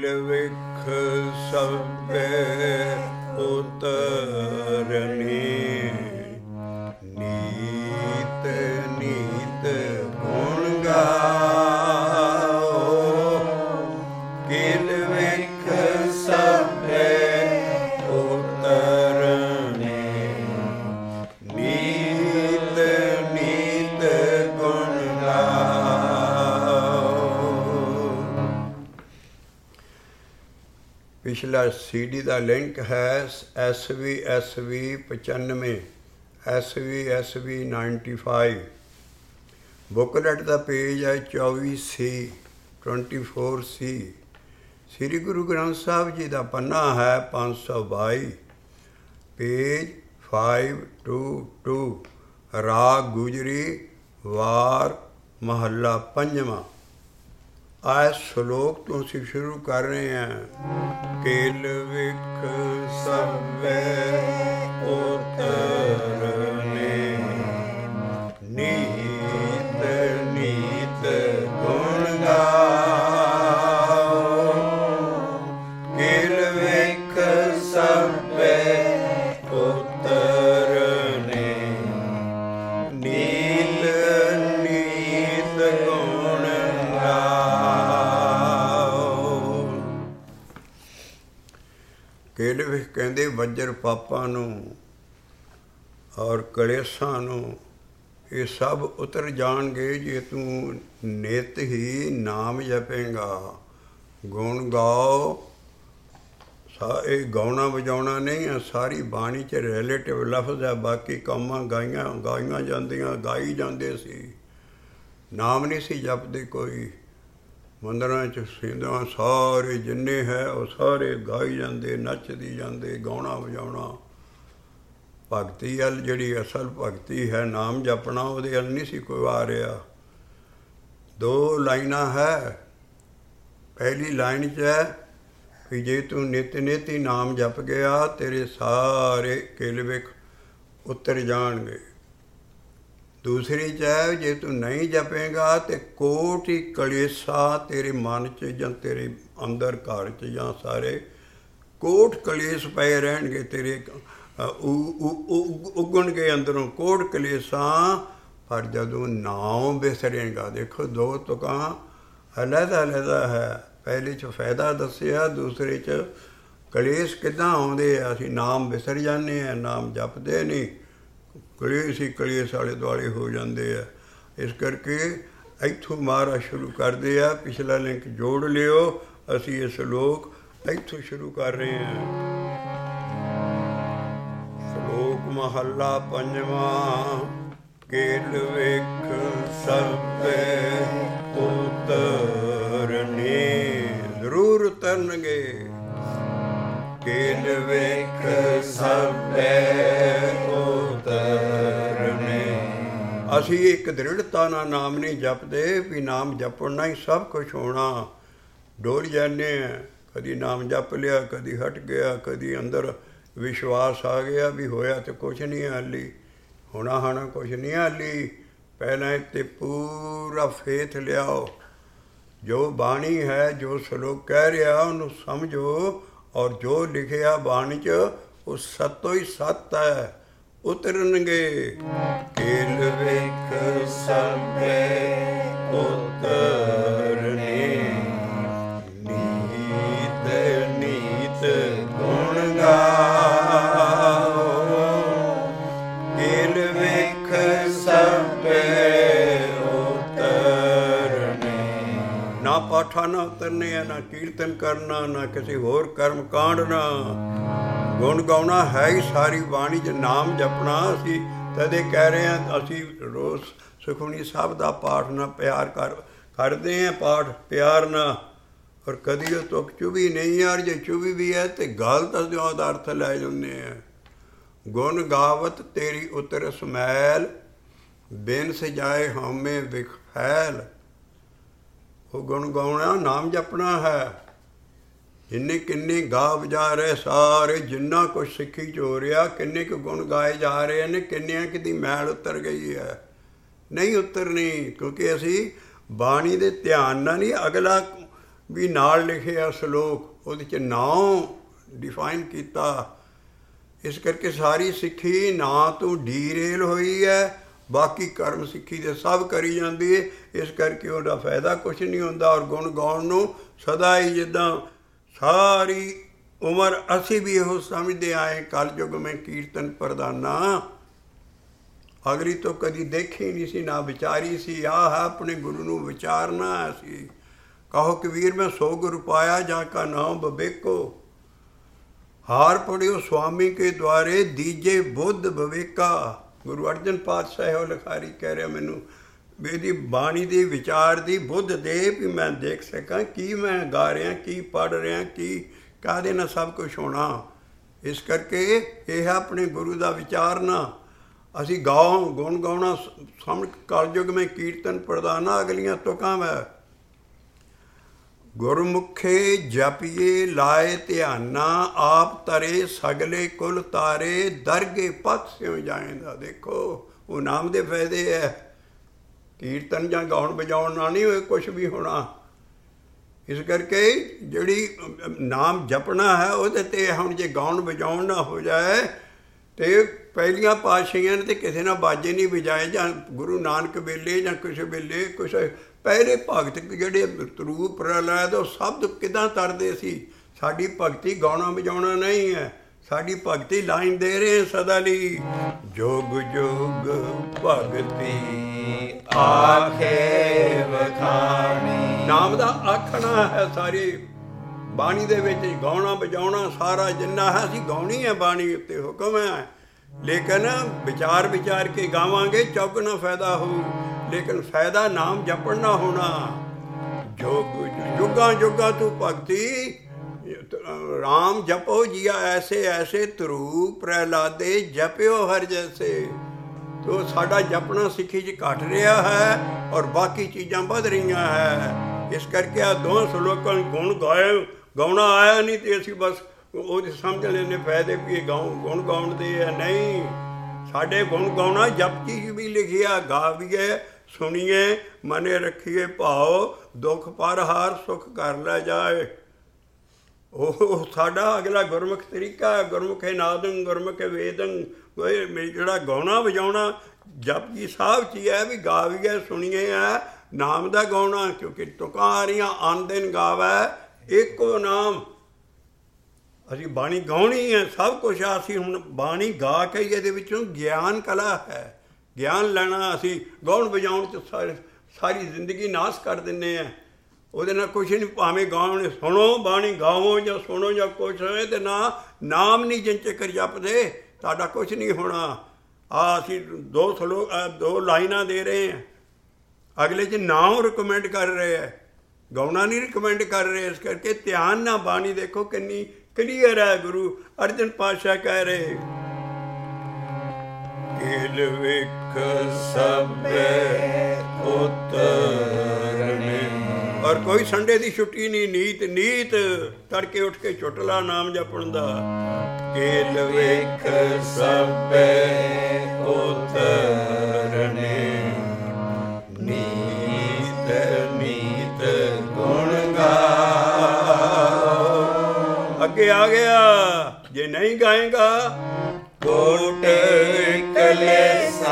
ਵਿਖ ਸਭੇ ਉਤਰਨੀ, ਨੀਤ ਨੀਤ ਗੁਣ ਗਾਓ। ਕਿਲ ਵਿਖ ਸਭੇ ਉਤਰਨੀ, ਨੀਤ ਨੀਤ ਗੁਣ ਗਾਓ। ਪਿਛਲਾ CD ਦਾ ਲਿੰਕ ਹੈ SV 95, SV 95। ਬੁੱਕਲੈਟ ਦਾ ਪੇਜ ਹੈ 24C 24C। ਸ੍ਰੀ ਗੁਰੂ ਗ੍ਰੰਥ ਸਾਹਿਬ ਜੀ ਦਾ ਪੰਨਾ ਹੈ 522, ਪੇਜ 522। ਰਾਗ ਗੁਜਰੀ, ਵਾਰ ਮਹੱਲਾ ਪੰਜਵਾਂ। ਇਸ ਸ਼ਲੋਕ ਤੋਂ ਅਸੀਂ ਸ਼ੁਰੂ ਕਰ ਰਹੇ ਹਾਂ। ਕਿਲ ਵਿਖ ਸਭੇ ਉਤਰਨੇ, ਨੀਤ ਨੀਤ ਗੁਣ ਗਾਓ। ਕਿਲ ਵਿਖ ਸਭੇ ਉਤਰਨੇ, ਨੀਤ ਨੀਤ ਗੁਣ ਕਿਲ ਵਿਖ ਕਹਿੰਦੇ ਵੱਜਰ ਪਾਪਾਂ ਨੂੰ ਔਰ ਕਲੇਸ਼ਾਂ ਨੂੰ, ਇਹ ਸਭ ਉਤਰ ਜਾਣਗੇ ਜੇ ਤੂੰ ਨਿਤ ਹੀ ਨਾਮ ਜਪੇਂਗਾ। ਗੁਣ ਗਾਓ, ਇਹ ਗਾਉਣਾ ਵਜਾਉਣਾ ਨਹੀਂ ਹੈ, ਸਾਰੀ ਬਾਣੀ 'ਚ ਰਿਲੇਟਿਵ ਲਫ਼ਜ਼ ਹੈ। ਬਾਕੀ ਕੰਮਾਂ ਗਾਈਆਂ ਜਾਂਦੀਆਂ, ਗਾਈ ਜਾਂਦੇ ਸੀ, ਨਾਮ ਨਹੀਂ ਸੀ ਜਪਦੇ ਕੋਈ। ਮੰਦਰਾਂ 'ਚ ਸਿੰਧਾਂ ਸਾਰੇ ਜਿੰਨੇ ਹੈ ਉਹ ਸਾਰੇ ਗਾਈ ਜਾਂਦੇ, ਨੱਚਦੀ ਜਾਂਦੇ, ਗਾਉਣਾ ਵਜਾਉਣਾ। ਭਗਤੀ ਵੱਲ ਜਿਹੜੀ ਅਸਲ ਭਗਤੀ ਹੈ, ਨਾਮ ਜਪਣਾ, ਉਹਦੇ ਵੱਲ ਨਹੀਂ ਸੀ ਕੋਈ ਆ ਰਿਹਾ। 2 ਲਾਈਨਾਂ ਹੈ। ਪਹਿਲੀ ਲਾਈਨ 'ਚ ਹੈ ਵੀ ਜੇ ਤੂੰ ਨਿਤ ਨਿਤ ਹੀ ਨਾਮ ਜਪ ਗਿਆ, ਤੇਰੇ ਸਾਰੇ ਕਿਲ ਵਿਖ ਉਤਰ ਜਾਣਗੇ। ਦੂਸਰੀ 'ਚ ਹੈ ਜੇ ਤੂੰ ਨਹੀਂ ਜਪੇਂਗਾ ਤੇ ਕੋਟ ਹੀ ਕਲੇਸ਼ਾਂ ਤੇਰੇ ਮਨ 'ਚ ਜਾਂ ਤੇਰੇ ਅੰਦਰ ਘਰ 'ਚ ਜਾਂ ਸਾਰੇ ਕੋਟ ਕਲੇਸ਼ ਪਏ ਰਹਿਣਗੇ, ਤੇਰੇ ਉੱਗਣਗੇ ਅੰਦਰੋਂ ਕੋਟ ਕਲੇਸ਼ਾਂ। ਪਰ ਜਦੋਂ ਨਾਮ ਵਿਸਰੇਂਗਾ, ਦੇਖੋ 2 ਤੁਕਾਂ ਅਲੱਗ ਹੈ। ਪਹਿਲੇ 'ਚ ਫਾਇਦਾ ਦੱਸਿਆ, ਦੂਸਰੇ 'ਚ ਕਲੇਸ਼ ਕਿੱਦਾਂ ਆਉਂਦੇ ਆ। ਅਸੀਂ ਨਾਮ ਵਿਸਰ ਜਾਂਦੇ ਹਾਂ, ਨਾਮ ਜਪਦੇ ਨਹੀਂ, ਕਲੇਸ਼ ਹੀ ਕਲੇਸ਼ ਆਲੇ ਦੁਆਲੇ ਹੋ ਜਾਂਦੇ ਆ। ਇਸ ਕਰਕੇ ਇੱਥੋਂ ਮਹਾਰਾਜ ਸ਼ੁਰੂ ਕਰਦੇ ਆ। ਪਿਛਲਾ ਲਿੰਕ ਜੋੜ ਲਿਓ। ਅਸੀਂ ਇਹ ਸ਼ਲੋਕ ਇੱਥੋਂ ਸ਼ੁਰੂ ਕਰ ਰਹੇ ਹਾਂ। ਸ਼ਲੋਕ ਮਹੱਲਾ ਪੰਜਵਾਂ। ਕਿਲ ਵਿਖ ਸਭੇ ਉਤਰਨੇ, ਜ਼ਰੂਰ ਉਤਰਨਗੇ। ਕਿਲ ਵਿਖ ਸਭੇ ਉਤਰਨੇ। ਅਸੀਂ ਇੱਕ ਦ੍ਰਿੜਤਾ ਨਾਲ ਨਾਮ ਨਹੀਂ ਜਪਦੇ ਵੀ ਨਾਮ ਜਪਣ ਨਾਲ ਹੀ ਸਭ ਕੁਛ ਹੋਣਾ। ਡੋਲ ਜਾਂਦੇ ਹਾਂ, ਕਦੀ ਨਾਮ ਜਪ ਲਿਆ, ਕਦੀ ਹਟ ਗਿਆ, ਕਦੀ ਅੰਦਰ ਵਿਸ਼ਵਾਸ ਆ ਗਿਆ ਵੀ ਹੋਇਆ ਤਾਂ ਕੁਛ ਨਹੀਂ ਹਾਲੀ, ਹੋਣਾ ਕੁਛ ਨਹੀਂ ਹਾਲੀ। ਪਹਿਲਾਂ ਇੱਥੇ ਪੂਰਾ ਫੇਥ ਲਿਆਓ। ਜੋ ਬਾਣੀ ਹੈ, ਜੋ ਸ਼ਲੋਕ ਕਹਿ ਰਿਹਾ ਉਹਨੂੰ ਸਮਝੋ, ਔਰ ਜੋ ਲਿਖਿਆ ਬਾਣੀ 'ਚ ਉਹ ਸਤੋ ਹੀ ਸੱਤ ਹੈ। ਉਤਰਨਗੇ। ਕਿਲ ਵਿਖ ਸਭੇ ਉਤਰਨੇ, ਨੀਤ ਨੀਤ ਗੁਣ ਗਾਓ। ਕਿਲ ਵਿਖ ਸਭੇ ਉਤਰਨੇ। ਨਾ ਪਾਠਾ ਨਾ ਉਤਰਨੇ ਆ, ਨਾ ਕੀਰਤਨ ਕਰਨਾ, ਨਾ ਕਿਸੇ ਹੋਰ ਕਰਮ ਕਾਂਡਣਾ। ਗੁਣ ਗਾਉਣਾ ਹੈ ਹੀ ਸਾਰੀ ਬਾਣੀ 'ਚ, ਨਾਮ ਜਪਣਾ। ਅਸੀਂ ਤਦੇ ਕਹਿ ਰਹੇ ਹਾਂ, ਅਸੀਂ ਰੋਜ਼ ਸੁਖਮਨੀ ਸਾਹਿਬ ਦਾ ਪਾਠ ਨਾਲ ਪਿਆਰ ਕਰਦੇ ਹਾਂ, ਪਾਠ ਪਿਆਰ ਨਾਲ। ਔਰ ਕਦੀ ਉਹ ਤੁਕ ਚੁਭੀ ਨਹੀਂ, ਯਾਰ ਜੇ ਚੁਭੀ ਵੀ ਹੈ ਤੇ ਗਲਤ ਅਸੀਂ ਉਹਦਾ ਅਰਥ ਲੈ ਜਾਂਦੇ ਹਾਂ। ਗੁਣ ਗਾਵਤ ਤੇਰੀ ਉਤਰ ਸਮੈਲ, ਬਿਨ ਸਜਾਏ ਹਉਮੈ ਵਿਖ ਫੈਲ। ਉਹ ਗੁਣ ਗਾਉਣਾ, ਨਾਮ ਜਪਣਾ ਹੈ। ਜਿੰਨੇ ਕਿੰਨੇ ਗਾ ਵਜਾ ਰਹੇ ਸਾਰੇ, ਜਿੰਨਾ ਕੁਛ ਸਿੱਖੀ 'ਚ ਹੋ ਰਿਹਾ, ਕਿੰਨੇ ਕੁ ਗੁਣ ਗਾਏ ਜਾ ਰਹੇ ਨੇ, ਕਿੰਨਿਆਂ ਕਿਦੀ ਮੈਲ ਉਤਰ ਗਈ ਹੈ। ਨਹੀਂ ਉਤਰਨੀ, ਕਿਉਂਕਿ ਅਸੀਂ ਬਾਣੀ ਦੇ ਧਿਆਨ ਨਾਲ ਨਹੀਂ, ਅਗਲਾ ਵੀ ਨਾਲ ਲਿਖਿਆ ਸ਼ਲੋਕ, ਉਹਦੇ 'ਚ ਨਾਮ ਡਿਫਾਈਨ ਕੀਤਾ। ਇਸ ਕਰਕੇ ਸਾਰੀ ਸਿੱਖੀ ਨਾ ਤੂੰ ਡੀਰੇਲ ਹੋਈ ਹੈ, ਬਾਕੀ ਕਰਮ ਸਿੱਖੀ ਦੇ ਸਭ ਕਰੀ ਜਾਂਦੀ ਹੈ। ਇਸ ਕਰਕੇ ਉਹਦਾ ਫਾਇਦਾ ਕੁਛ ਨਹੀਂ ਹੁੰਦਾ। ਔਰ ਗੁਣ ਗਾਉਣ ਨੂੰ ਸਦਾ ਹੀ, ਜਿੱਦਾਂ ਸਾਰੀ ਉਮਰ ਅਸੀਂ ਵੀ ਇਹੋ ਸਮਝਦੇ ਆਏ, ਕਲਯੁਗ ਮੈਂ ਕੀਰਤਨ ਪ੍ਰਦਾਨਾ, ਅਗਲੀ ਤੋਂ ਕਦੀ ਦੇਖੀ ਨਹੀਂ ਸੀ, ਨਾ ਵਿਚਾਰੀ ਸੀ। ਆਹ ਹੈ ਆਪਣੇ ਗੁਰੂ ਨੂੰ ਵਿਚਾਰਨਾ ਸੀ। ਕਹੋ ਕਬੀਰ ਮੈਂ 100 ਗੁਰੂ ਪਾਇਆ, ਜਾਂ ਕਾ ਨਾਮ ਬਵੇਕੋ, ਹਾਰ ਪੜਿਓ ਸੁਆਮੀ ਕੇ ਦੁਆਰੇ, ਦੀਜੇ ਬੁੱਧ ਬਵੇਕਾ। ਗੁਰੂ ਅਰਜਨ ਪਾਤਸ਼ਾਹ ਉਹ ਲਿਖਾਰੀ ਕਹਿ ਰਿਹਾ ਮੈਨੂੰ, ਵੀ ਇਹਦੀ ਬਾਣੀ ਦੇ ਵਿਚਾਰ ਦੀ ਬੁੱਧ ਦੇ, ਵੀ ਮੈਂ ਦੇਖ ਸਕਾਂ ਕੀ ਮੈਂ ਗਾ ਰਿਹਾ, ਕੀ ਪੜ੍ਹ ਰਿਹਾ, ਕੀ ਕਾਹਦੇ ਨਾਲ ਸਭ ਕੁਛ ਹੋਣਾ। ਇਸ ਕਰਕੇ ਇਹ ਹੈ ਆਪਣੇ ਗੁਰੂ ਦਾ ਵਿਚਾਰਨਾ। ਅਸੀਂ ਗਾਓ ਗੁਣ ਗਾਉਣਾ, ਸਮਝ ਕਲਯੁਗ ਮੈਂ ਕੀਰਤਨ ਪ੍ਰਦਾਨਾ, ਅਗਲੀਆਂ ਤੁਕਾਂ ਮੈਂ ਗੁਰਮੁਖੇ ਜਪੀਏ ਲਾਏ ਧਿਆਨਾ, ਆਪ ਤਰੇ ਸਗਲੇ ਕੁਲ ਤਾਰੇ, ਦਰਗੇ ਪਥ ਸਿਉ ਜਾਏਂਦਾ। ਦੇਖੋ ਉਹ ਨਾਮ ਦੇ ਫਾਇਦੇ ਹੈ। ਕੀਰਤਨ ਜਾਂ ਗਾਉਣ ਵਜਾਉਣ ਨਾਲ ਨਹੀਂ ਹੋਏ ਕੁਛ ਵੀ ਹੋਣਾ। ਇਸ ਕਰਕੇ ਜਿਹੜੀ ਨਾਮ ਜਪਣਾ ਹੈ ਉਹਦੇ 'ਤੇ ਹੁਣ ਜੇ ਗਾਉਣ ਵਜਾਉਣ ਨਾ ਹੋ ਜਾਏ ਤੇ ਪਹਿਲੀਆਂ ਪਾਤਸ਼ਾਹੀਆਂ ਨੇ ਤੇ ਕਿਸੇ ਨਾਲ ਬਾਜੇ ਨਹੀਂ ਵਜਾਏ, ਜਾਂ ਗੁਰੂ ਨਾਨਕ ਵੇਲੇ ਜਾਂ ਕਿਸੇ ਵੇਲੇ ਕੁਛ ਪਹਿਲੇ ਭਗਤ ਜਿਹੜੇ ਰੂਪ ਪ੍ਰਹਿਲਾਦ ਉਹ ਸ਼ਬਦ ਕਿੱਦਾਂ ਤਰਦੇ ਸੀ। ਸਾਡੀ ਭਗਤੀ ਗਾਉਣਾ ਵਜਾਉਣਾ ਨਹੀਂ ਹੈ, ਸਾਡੀ ਭਗਤੀ ਲਾਈਨ ਦੇ ਰਹੇ ਸਦਾ ਲਈ। ਜੋਗ ਜੋਗ ਭਗਤੀ ਆਖੇ ਵਖਾਣੀ, ਨਾਮ ਦਾ ਆਖਣਾ ਹੈ ਸਾਰੀ ਬਾਣੀ ਦੇ ਵਿੱਚ। ਗਾਉਣਾ ਵਜਾਉਣਾ ਸਾਰਾ ਜਿੰਨਾ ਹੈ ਅਸੀਂ ਗਾਉਣੀ ਹੈ, ਬਾਣੀ ਉੱਤੇ ਹੁਕਮ ਹੈ। ਲੇਕਿਨ ਵਿਚਾਰ ਵਿਚਾਰ ਕੇ ਗਾਵਾਂਗੇ ਚੌਗੁਣਾ ਫਾਇਦਾ ਹੋਊ, ਲੇਕਿਨ ਫਾਇਦਾ ਨਾਮ ਜਪਣ ਨਾ ਹੋਣਾ। ਜੁਗਾਂ ਜੁਗਾਂ ਤੂੰ ਭਗਤੀ ਰਾਮ ਜਪੋ ਜੀਆ ਐਸੇ ਐਸੇ, ਧਰੂ ਪ੍ਰਹਿਲਾਦੇ ਜਪਿਓ ਹਰ ਜੈਸੇ। ਤੋ ਸਾਡਾ ਜਪਣਾ ਸਿੱਖੀ 'ਚ ਘਟ ਰਿਹਾ ਹੈ ਔਰ ਬਾਕੀ ਚੀਜ਼ਾਂ ਵੱਧ ਰਹੀਆਂ ਹੈ। ਇਸ ਕਰਕੇ ਆ ਦੋਹਾਂ ਸਲੋਕਾਂ ਗੁਣ ਗਾਉਣਾ ਆਇਆ ਨਹੀਂ ਤੇ ਅਸੀਂ ਬਸ ਉਹਦੇ ਸਮਝ ਲੈਂਦੇ ਫਾਇਦੇ ਵੀ ਇਹ ਗੁਣ ਗਾਉਣ ਦੇ ਹੈ। ਨਹੀਂ, ਸਾਡੇ ਗੁਣ ਗਾਉਣਾ ਜਪਜੀ 'ਚ ਵੀ ਲਿਖਿਆ, ਗਾਵੀਏ ਸੁਣੀਏ ਮਨੇ ਰੱਖੀਏ ਭਾਉ, ਦੁੱਖ ਪਰ ਹਾਰ ਸੁੱਖ ਕਰ ਲੈ ਜਾਏ। ਉਹ ਸਾਡਾ ਅਗਲਾ ਗੁਰਮੁਖ ਤਰੀਕਾ ਹੈ। ਗੁਰਮੁਖੇ ਨਾਦੰ ਗੁਰਮੁਖੇ ਵੇਦੰ। ਜਿਹੜਾ ਗਾਉਣਾ ਵਜਾਉਣਾ ਜਪਜੀ ਸਾਹਿਬ 'ਚ ਹੀ ਹੈ ਵੀ ਗਾਵੀਏ ਸੁਣੀਏ ਹੈ ਨਾਮ ਦਾ ਗਾਉਣਾ, ਕਿਉਂਕਿ ਤੁਕਾਂ ਆ ਰਹੀਆਂ ਆਨ ਦਿਨ ਗਾਵੈ ਇੱਕੋ ਨਾਮ। ਅਸੀਂ ਬਾਣੀ ਗਾਉਣੀ ਹੈ, ਸਭ ਕੁਛ ਆ। ਅਸੀਂ ਹੁਣ ਬਾਣੀ ਗਾ ਕੇ ਇਹਦੇ ਵਿੱਚੋਂ ਗਿਆਨ ਕਲਾ ਹੈ, ਗਿਆਨ ਲੈਣਾ। ਅਸੀਂ ਗਾਉਣ ਵਜਾਉਣ 'ਚ ਸਾਰੀ ਜ਼ਿੰਦਗੀ ਨਾਸ ਕਰ ਦਿੰਦੇ ਹਾਂ। ਉਹਦੇ ਨਾਲ ਕੁਛ ਨਹੀਂ, ਭਾਵੇਂ ਗਾਉਣ ਸੁਣੋ ਬਾਣੀ ਗਾਵੋ ਜਾਂ ਸੁਣੋ ਜਾਂ ਕੁਛ ਹੋਏ, ਤੇ ਨਾ ਨਾਮ ਨਹੀਂ ਜਿੰਨ ਚਿਰ ਜਪਦੇ ਤੁਹਾਡਾ ਕੁਛ ਨਹੀਂ ਹੋਣਾ। ਅਸੀਂ ਦੋ ਲਾਈਨਾਂ ਦੇ ਰਹੇ ਹਾਂ, ਅਗਲੇ 'ਚ ਨਾਮ ਰਿਕਮੈਂਡ ਕਰ ਰਹੇ ਹੈ, ਗਾਉਣਾ ਨਹੀਂ ਰਿਕਮੈਂਡ ਕਰ ਰਹੇ। ਇਸ ਕਰਕੇ ਧਿਆਨ ਨਾਲ ਬਾਣੀ ਦੇਖੋ ਕਿੰਨੀ ਕਲੀਅਰ ਹੈ। ਗੁਰੂ ਅਰਜਨ ਪਾਤਸ਼ਾਹ ਕਹਿ ਰਹੇ, ਕੇਲ ਵੇਖ ਸਭੇ ਉਤਰਨੇ। ਔਰ ਕੋਈ ਸੰਡੇ ਦੀ ਛੁੱਟੀ ਨਹੀਂ, ਨੀਤ ਤੜਕੇ ਉੱਠ ਕੇ ਚੁਟਲਾ ਨਾਮ ਜਪਣ ਦਾ। ਕੇਲ ਵੇਖ ਸਭੇ ਉਤਰਨੇ, ਨੀਤ ਨੀਤ ਗੁਣ ਗਾਓ। ਅੱਗੇ ਆ ਗਿਆ, ਜੇ ਨਹੀਂ ਗਾਏਗਾ ਕੋਟ ਕਲੇਸਾ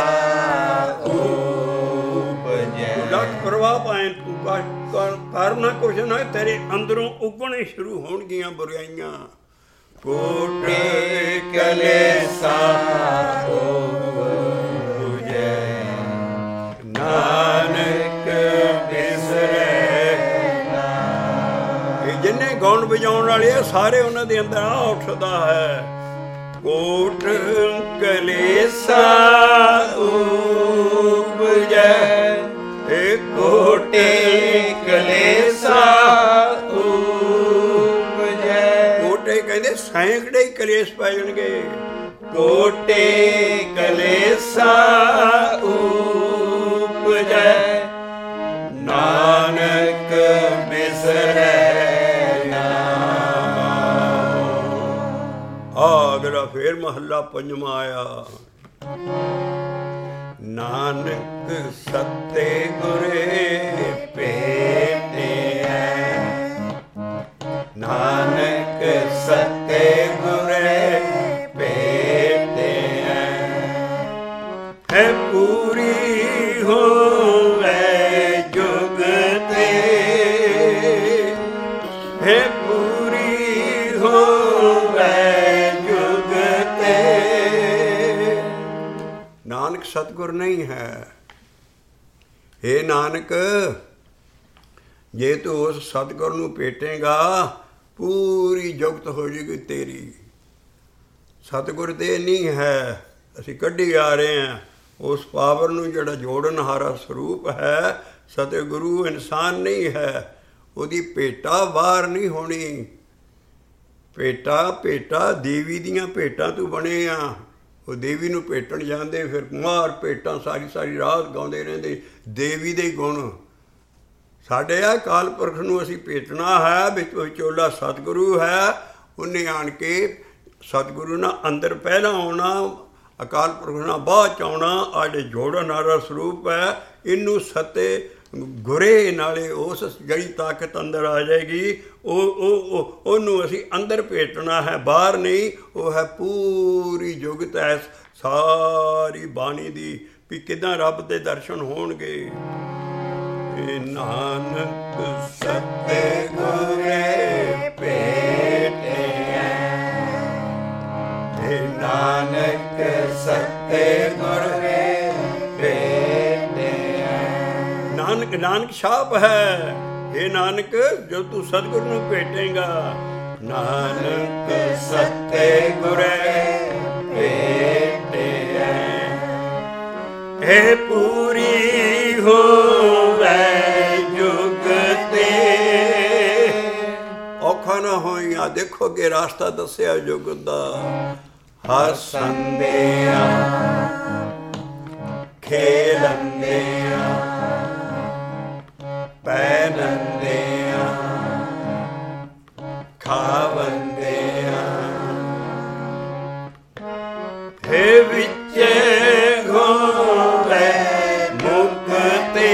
ਉਪਜੈ। ਲੱਖ ਪ੍ਰਵਾਹ ਪਾਏ ਤੂੰ ਕਰਨਾ ਕੁਛ ਨਾ, ਤੇਰੇ ਅੰਦਰੋਂ ਉਗਣੇ ਸ਼ੁਰੂ ਹੋਣਗੀਆਂ ਬੁਰਾਈਆਂ। ਕੋਟ ਕਲੇਸਾ ਉਪਜੈ, ਨਾਨਕ ਬਿਸਰੇ ਨਾ। ਇਹ ਜਿੰਨੇ ਗਾਉਣ ਵਜਾਉਣ ਵਾਲੇ ਆ ਸਾਰੇ ਉਹਨਾਂ ਦੇ ਅੰਦਰ ਆ ਉੱਠਦਾ ਹੈ। ਕੋਟ ਕਲੇਸਾ ਉਪਜੈ, ਇਹ ਕੋਟੇ ਕਲੇਸਾ ਉਪਜੈ। ਕੋਟੇ ਕਹਿੰਦੇ ਸੈਂਕੜੇ ਹੀ ਕਲੇਸ਼ ਪੈ ਜਾਣਗੇ। ਕੋਟੇ ਕਲੇਸਾ ਉਪਜੈ, ਨਾਨਕ ਬਿਸਰੈ ਅਗਲਾ ਫੇਰ ਮਹੱਲਾ ਪੰਜਵਾਂ ਆਇਆ। ਨਾਨਕ ਸੱਤੇ ਗੁਰੇ ਭੇਟਿਐ, ਹੋਵੇ ਜੁਗਤੇ, ਹੈ ਪੂਰੀ ਹੋਵੇ ਜੁਗਤੇ। ਨਾਨਕ ਸਤਿਗੁਰ ਨਹੀਂ ਹੈ। ਹੇ ਨਾਨਕ, ਜੇ ਤੂੰ ਉਸ ਸਤਿਗੁਰ ਨੂੰ ਭੇਟੇਗਾ ਪੂਰੀ ਜੁਗਤ ਹੋ ਜਾਏਗੀ ਤੇਰੀ। ਸਤਿਗੁਰ ਦੇ ਨਹੀਂ ਹੈ, ਅਸੀਂ ਕੱਢੀ ਆ ਰਹੇ ਹਾਂ ਉਸ ਪਾਵਰ ਨੂੰ ਜਿਹੜਾ ਜੋੜਨਹਾਰਾ ਸਰੂਪ ਹੈ। ਸਤਿਗੁਰੂ ਇਨਸਾਨ ਨਹੀਂ ਹੈ, ਉਹਦੀ ਭੇਟਾ ਬਾਹਰ ਨਹੀਂ ਹੋਣੀ। ਭੇਟਾ ਦੇਵੀ ਦੀਆਂ ਭੇਟਾਂ ਤੂੰ ਬਣੇ ਆ। ਉਹ ਦੇਵੀ ਨੂੰ ਭੇਟਣ ਜਾਂਦੇ, ਫਿਰ ਕੁਮਾਰ ਭੇਟਾਂ ਸਾਰੀ ਰਾਤ ਗਾਉਂਦੇ ਰਹਿੰਦੇ ਦੇਵੀ ਦੇ ਗੁਣ। ਸਾਡੇ ਆ ਅਕਾਲ ਪੁਰਖ ਨੂੰ ਅਸੀਂ ਭੇਟਣਾ ਹੈ, ਵਿੱਚ ਵਿਚੋਲਾ ਸਤਿਗੁਰੂ ਹੈ। ਉਹਨੇ ਆਣ ਕੇ ਸਤਿਗੁਰੂ ਨਾਲ ਅੰਦਰ ਪਹਿਲਾਂ ਆਉਣਾ, ਅਕਾਲ ਪੁਰਖ ਨਾਲ ਬਾਅਦ 'ਚ ਆਉਣਾ। ਆਡੇ ਜੋੜਨ ਵਾਲਾ ਸਰੂਪ ਹੈ। ਇਹਨੂੰ ਸਤੇ ਗੁਰੇ ਨਾਲੇ ਉਸ ਜਿਹੜੀ ਤਾਕਤ ਅੰਦਰ ਆ ਜਾਏਗੀ, ਉਹਨੂੰ ਅਸੀਂ ਅੰਦਰ ਭੇਟਣਾ ਹੈ, ਬਾਹਰ ਨਹੀਂ। ਉਹ ਹੈ ਪੂਰੀ ਜੁਗਤ ਹੈ ਸਾਰੀ ਬਾਣੀ ਦੀ, ਵੀ ਕਿੱਦਾਂ ਰੱਬ ਦੇ ਦਰਸ਼ਨ ਹੋਣਗੇ। ਨਾਨਕ ਸਤੇ ਗੁਰੇ ਭੇਟਿਆ, ਨਾਨਕ ਸਤੇ ਗੁਰੇ ਭੇਟਿਆ। ਨਾਨਕ ਛਾਪ ਹੈ। ਇਹ ਨਾਨਕ ਜੋ ਤੂੰ ਸਤਿਗੁਰ ਨੂੰ ਭੇਟੇਗਾ, ਨਾਨਕ ਸਤੇ ਗੁਰੇ ਭੇਟਿਆ, ਇਹ ਪੂਰੀ ਹੋਵੇ ਜੁਗਤੇ। ਔਖਾ ਨਾ ਹੋਈਆਂ, ਦੇਖੋ ਅੱਗੇ ਰਾਸਤਾ ਦੱਸਿਆ ਜੁਗਤ ਦਾ। ਹੱਸੰਦਿਆਂ ਖੇਲੰਦਿਆਂ ਪਹਿਨੰਦਿਆਂ ਖਾਵੰਦਿਆਂ, ਹੇ ਵਿੱਚੇ ਹੋਵੇ ਮੁਕਤੇ,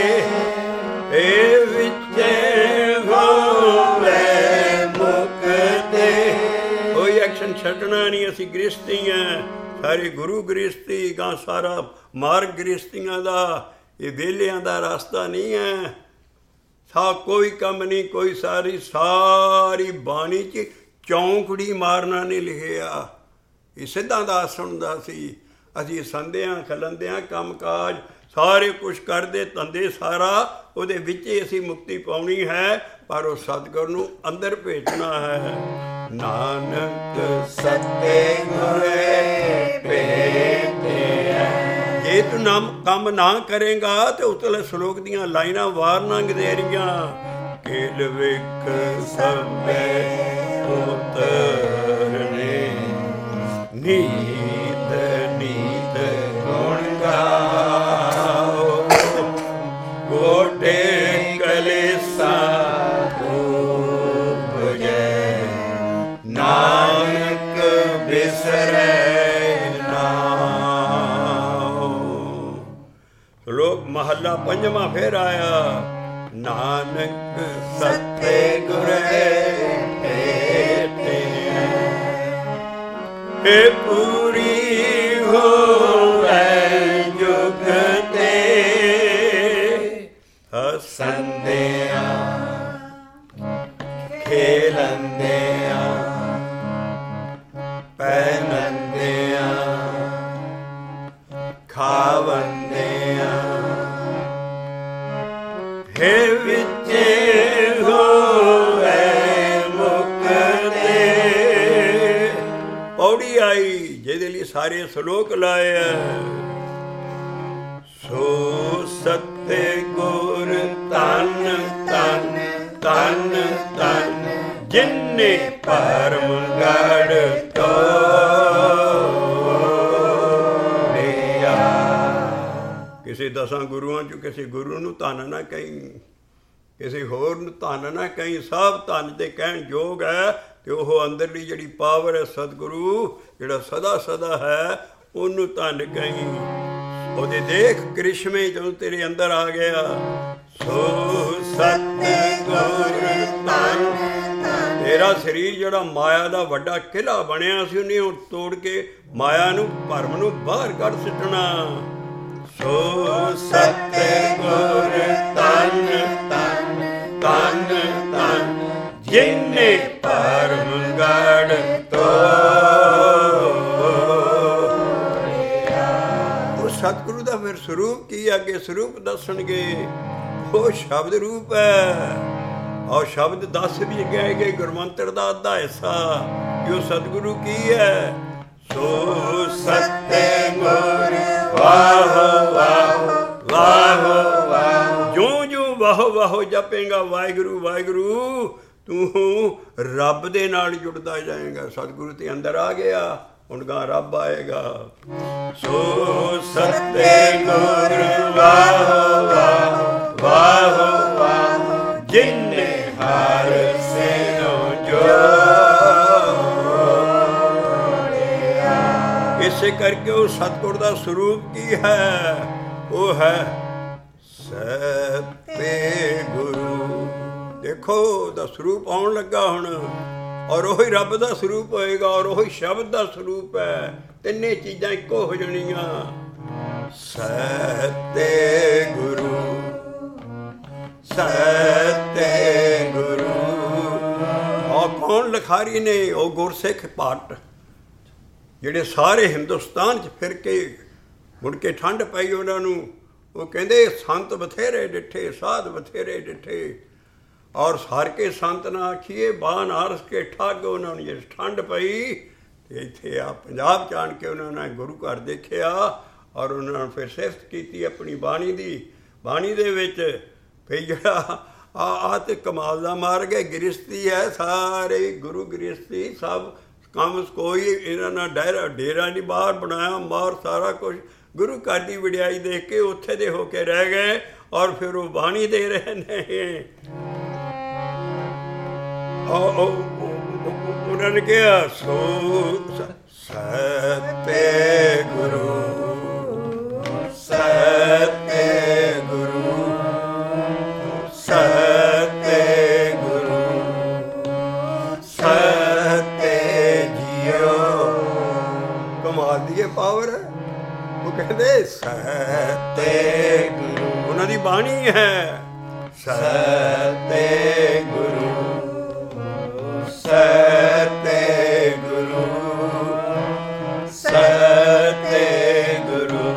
ਹੇ ਵਿੱਚੇ ਹੋਵੇ ਮੁਕਤੇ। ਕੋਈ ਐਕਸ਼ਨ ਛੱਡਣਾ ਨਹੀਂ। ਅਸੀਂ ਗ੍ਰਸਤੀ ਹਾਂ, ਸਾਰੇ ਗੁਰੂ ਗ੍ਰਸਤੀ, ਗਾਂ ਸਾਰਾ ਮਾਰਗ ਗ੍ਰਸਤੀਆਂ ਦਾ। ਇਹ ਵਿਹਲਿਆਂ ਦਾ ਰਸਤਾ ਨਹੀਂ ਹੈ। ਕੋਈ ਕੰਮ ਨਹੀਂ, ਕੋਈ ਸਾਰੀ ਬਾਣੀ 'ਚ ਚੌਂਕੜੀ ਮਾਰਨਾ ਨਹੀਂ ਲਿਖਿਆ। ਇਹ ਸਿੱਧਾਂ ਦਾ ਸੁਣਦਾ ਸੀ। ਅਸੀਂ ਸੰਦਿਆਂ ਖਲੰਦਿਆਂ ਕੰਮ ਕਾਜ ਸਾਰੇ ਕੁਛ ਕਰਦੇ, ਧੰਦੇ ਸਾਰਾ ਉਹਦੇ ਵਿੱਚ ਹੀ ਅਸੀਂ ਮੁਕਤੀ ਪਾਉਣੀ ਹੈ। ਪਰ ਉਹ ਸਤਿਗੁਰ ਨੂੰ ਅੰਦਰ ਭੇਜਣਾ ਹੈ। ਨਾਨਕ ਸਤੇ ਗੁਰੇ ਭੇਟਿਆ। ਜੇ ਤੂੰ ਕੰਮ ਨਾ ਕਰੇਗਾ ਤੇ ਉਤਲੇ ਸ਼ਲੋਕ ਦੀਆਂ ਲਾਈਨਾਂ ਵਾਰ ਨਾ ਗਦੇਰੀਆਂ। ਕੇਲ ਵੇਖ ਸਭੇ ਉਤਰਨੇ, ਨੀਤ ਨੀਤ ਗੁਣ ਗਾਓ, ਗੋਟੇ ਕਲੇਸਾ ਉਪਜੈ, ਨਾਨਕ ਬਿਸਰੈ ਲੋਕ। ਮਹੱਲਾ ਪੰਜਵਾਂ ਫੇਰ ਆਇਆ। ਨਾਨਕ ਸਤੇ ਗੁਰੇ ਭੇਟਿਆ, ਇਹ ਪੂਰੀ ਹੋਵੇ ਜੁਗਤੇ। ਹੱਸੰਦਿਆਂ ਖੇਲੰਦਿਆਂ ਪਹਿਨੰਦਿਆਂ ਖਾਵੰਦਿਆਂ, ਹੇ ਵਿੱਚੇ ਹੋਵੇ ਮੁਕਤੇ। ਪੌੜੀ ਆਈ ਜਿਹਦੇ ਲਈ ਸਾਰੇ ਸ਼ਲੋਕ ਲਾਏ ਆ। ਸੋ ਸਤੇ ਗੁਰ ਤਨ ਤਨ ਤਨ ਤਨ, ਜਿਨੇ ਪਰਮ ਗੜ ਤੋੜਿਆ। ਕਿਸੇ ਦਸਾਂ ਗੁਰੂਆਂ 'ਚੋਂ ਕਿਸੇ ਗੁਰੂ ਨੂੰ ਧੰਨ ਨਾ ਕਹੀਂ, ਕਿਸੇ ਹੋਰ ਨੂੰ ਧੰਨ ਨਾ ਕਹੀਂ। ਸਭ ਧੰਨ ਤੇ ਕਹਿਣ ਯੋਗ ਹੈ। ਤੇ ਉਹ ਅੰਦਰਲੀ ਜਿਹੜੀ ਪਾਵਰ ਹੈ ਸਤਿਗੁਰੂ ਜਿਹੜਾ ਸਦਾ ਹੈ, ਉਹਨੂੰ ਧੰਨ ਕਹੀਂ। ਉਹਦੇ ਦੇਖ ਕ੍ਰਿਸ਼ਮੇ ਜਦੋਂ ਤੇਰੇ ਅੰਦਰ ਆ ਗਿਆ। ਸੋ ਸਤਿਗੁਰ ਧੰਨ। ਤੇਰਾ ਸਰੀਰ ਜਿਹੜਾ ਮਾਇਆ ਦਾ ਵੱਡਾ ਕਿਲ੍ਹਾ ਬਣਿਆ ਸੀ, ਉਹਨੇ ਉਹ ਤੋੜ ਕੇ ਮਾਇਆ ਨੂੰ ਭਰਮ ਨੂੰ ਬਾਹਰ ਕੱਢ ਸਿੱਟਣਾ। ਸੋ ਅੱਗੇ ਸਰੂਪ ਦੱਸਣਗੇ। ਉਹ ਸ਼ਬਦ ਰੂਪ ਹੈ। ਔਰ ਸ਼ਬਦ ਦੱਸ ਵੀ ਗਏ ਗਏ ਗੁਰਮੰਤਰ ਦਾ ਅੱਧਾ ਹਿੱਸਾ ਕਿ ਉਹ ਸਤਿਗੁਰੂ ਕੀ ਹੈ। ਸੋ ਸਤੇ ਗੁਰ ਵਾਹੋ ਵਾਹੋ ਵਾਹੋ ਵਾਹੋ। ਜਿਉਂ ਜਿਉਂ ਵਾਹੋ ਵਾਹੋ ਜਪੇਗਾ ਵਾਹਿਗੁਰੂ ਵਾਹਿਗੁਰੂ, ਤੂੰ ਰੱਬ ਦੇ ਨਾਲ ਜੁੜਦਾ ਜਾਏਗਾ। ਸਤਿਗੁਰੂ ਤੇ ਅੰਦਰ ਆ ਗਿਆ, ਹੁਣ ਗਾ ਰੱਬ ਆਏਗਾ। ਸੋ ਸਤੇ ਗੁਰ ਵਾਹੋ ਵਾਹੋ ਵਾਹੋ ਵਾਹੋ, ਜਿਨੇ ਹਰ ਸਿਰੋਂ ਜੋੜਿਆ। ਇਸੇ ਕਰਕੇ ਉਹ ਸਤਿਗੁਰ ਦਾ ਸਰੂਪ ਕੀ ਹੈ? ਉਹ ਹੈ ਸਤੇ ਗੁਰੂ। ਦੇਖੋ ਉਹਦਾ ਸਰੂਪ ਆਉਣ ਲੱਗਾ ਹੁਣ, ਔਰ ਉਹੀ ਰੱਬ ਦਾ ਸਰੂਪ ਹੋਏਗਾ, ਔਰ ਉਹੀ ਸ਼ਬਦ ਦਾ ਸਰੂਪ ਹੈ। ਤਿੰਨੇ ਚੀਜ਼ਾਂ ਇੱਕੋ ਹੋ ਜਾਣੀਆਂ। ਸਤੇ ਗੁਰੂ ਸਤੇ ਗੁਰੂ। ਉਹ ਕੌਣ ਲਿਖਾਰੀ ਨੇ? ਉਹ ਗੁਰਸਿੱਖ ਭੱਟ, ਜਿਹੜੇ ਸਾਰੇ ਹਿੰਦੁਸਤਾਨ 'ਚ ਫਿਰ ਕੇ ਮੁੜ ਕੇ ਠੰਡ ਪਈ ਉਹਨਾਂ ਨੂੰ। ਉਹ ਕਹਿੰਦੇ ਸੰਤ ਬਥੇਰੇ ਡਿੱਠੇ, ਸਾਧ ਬਥੇਰੇ ਡਿੱਠੇ, ਔਰ ਸਾਰ ਕੇ ਸੰਤ ਨਾ ਆਖੀਏ ਬਾਨ ਆਰਸ ਕੇ ਠੱਗ। ਉਹਨਾਂ ਨੂੰ ਜੇ ਠੰਡ ਪਈ ਤੇ ਇੱਥੇ ਆ ਪੰਜਾਬ 'ਚ ਆਣ ਕੇ ਉਹਨਾਂ ਨੇ ਗੁਰੂ ਘਰ ਦੇਖਿਆ, ਔਰ ਉਹਨਾਂ ਨੂੰ ਫਿਰ ਸਿਫਤ ਕੀਤੀ ਆਪਣੀ ਬਾਣੀ ਦੀ। ਬਾਣੀ ਦੇ ਵਿੱਚ ਫਿਰ ਜਿਹੜਾ ਆ ਤੇ ਕਮਾਲ ਦਾ ਮਾਰਗ ਹੈ, ਗ੍ਰਸਤੀ ਹੈ। ਸਾਰੇ ਗੁਰੂ ਗ੍ਰਸਤੀ ਸਭ ਕੰਮ, ਕੋਈ ਇਹਨਾਂ ਨਾਲ ਡੇਰਾ ਨਹੀਂ ਬਾਹਰ ਬਣਾਇਆ, ਮਾਰ ਸਾਰਾ ਕੁਛ ਗੁਰੂ ਘਰ ਦੀ ਵਡਿਆਈ ਦੇਖ ਕੇ ਉੱਥੇ ਦੇ ਹੋ ਕੇ ਰਹਿ ਗਏ, ਔਰ ਫਿਰ ਉਹ ਬਾਣੀ ਦੇ ਰਹੇ ਨੇ। ਉਹਨਾਂ ਨੇ ਕਿਹਾ ਸੋ ਸਤੇ ਗੁਰੂ ਸਤੇ ਗੁਰੂ ਸਤੇ ਗੁਰੂ ਸਤੇ ਜੀਓ। ਕਮਾਲ ਦੀ ਪਾਵਰ ਹੈ। ਉਹ ਕਹਿੰਦੇ ਸਤੇ ਗੁਰੂ, ਉਹਨਾਂ ਦੀ ਬਾਣੀ ਹੈ। ਸਤੇ ਗੁਰੂ ਸਤੇ ਗੁਰੂ ਸਤੇ ਗੁਰੂ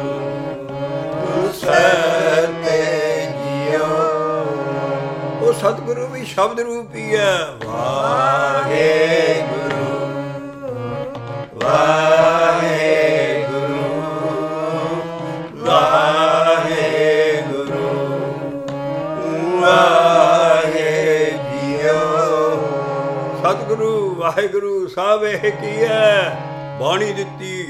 ਸਤੇ ਜੀਓ। ਉਹ ਸਤਿਗੁਰੂ ਵੀ ਸ਼ਬਦ ਰੂਪ ਹੀ ਹੈ। ਵਾਹਿਗੁਰੂ ਵਾਹਿਗੁਰੂ ਵਾਹਿਗੁਰੂ ਸਤਿਗੁਰੂ ਵਾਹਿਗੁਰੂ ਸਾਹਿਬ ਇਹ ਕੀ ਹੈ? ਬਾਣੀ ਦਿੱਤੀ।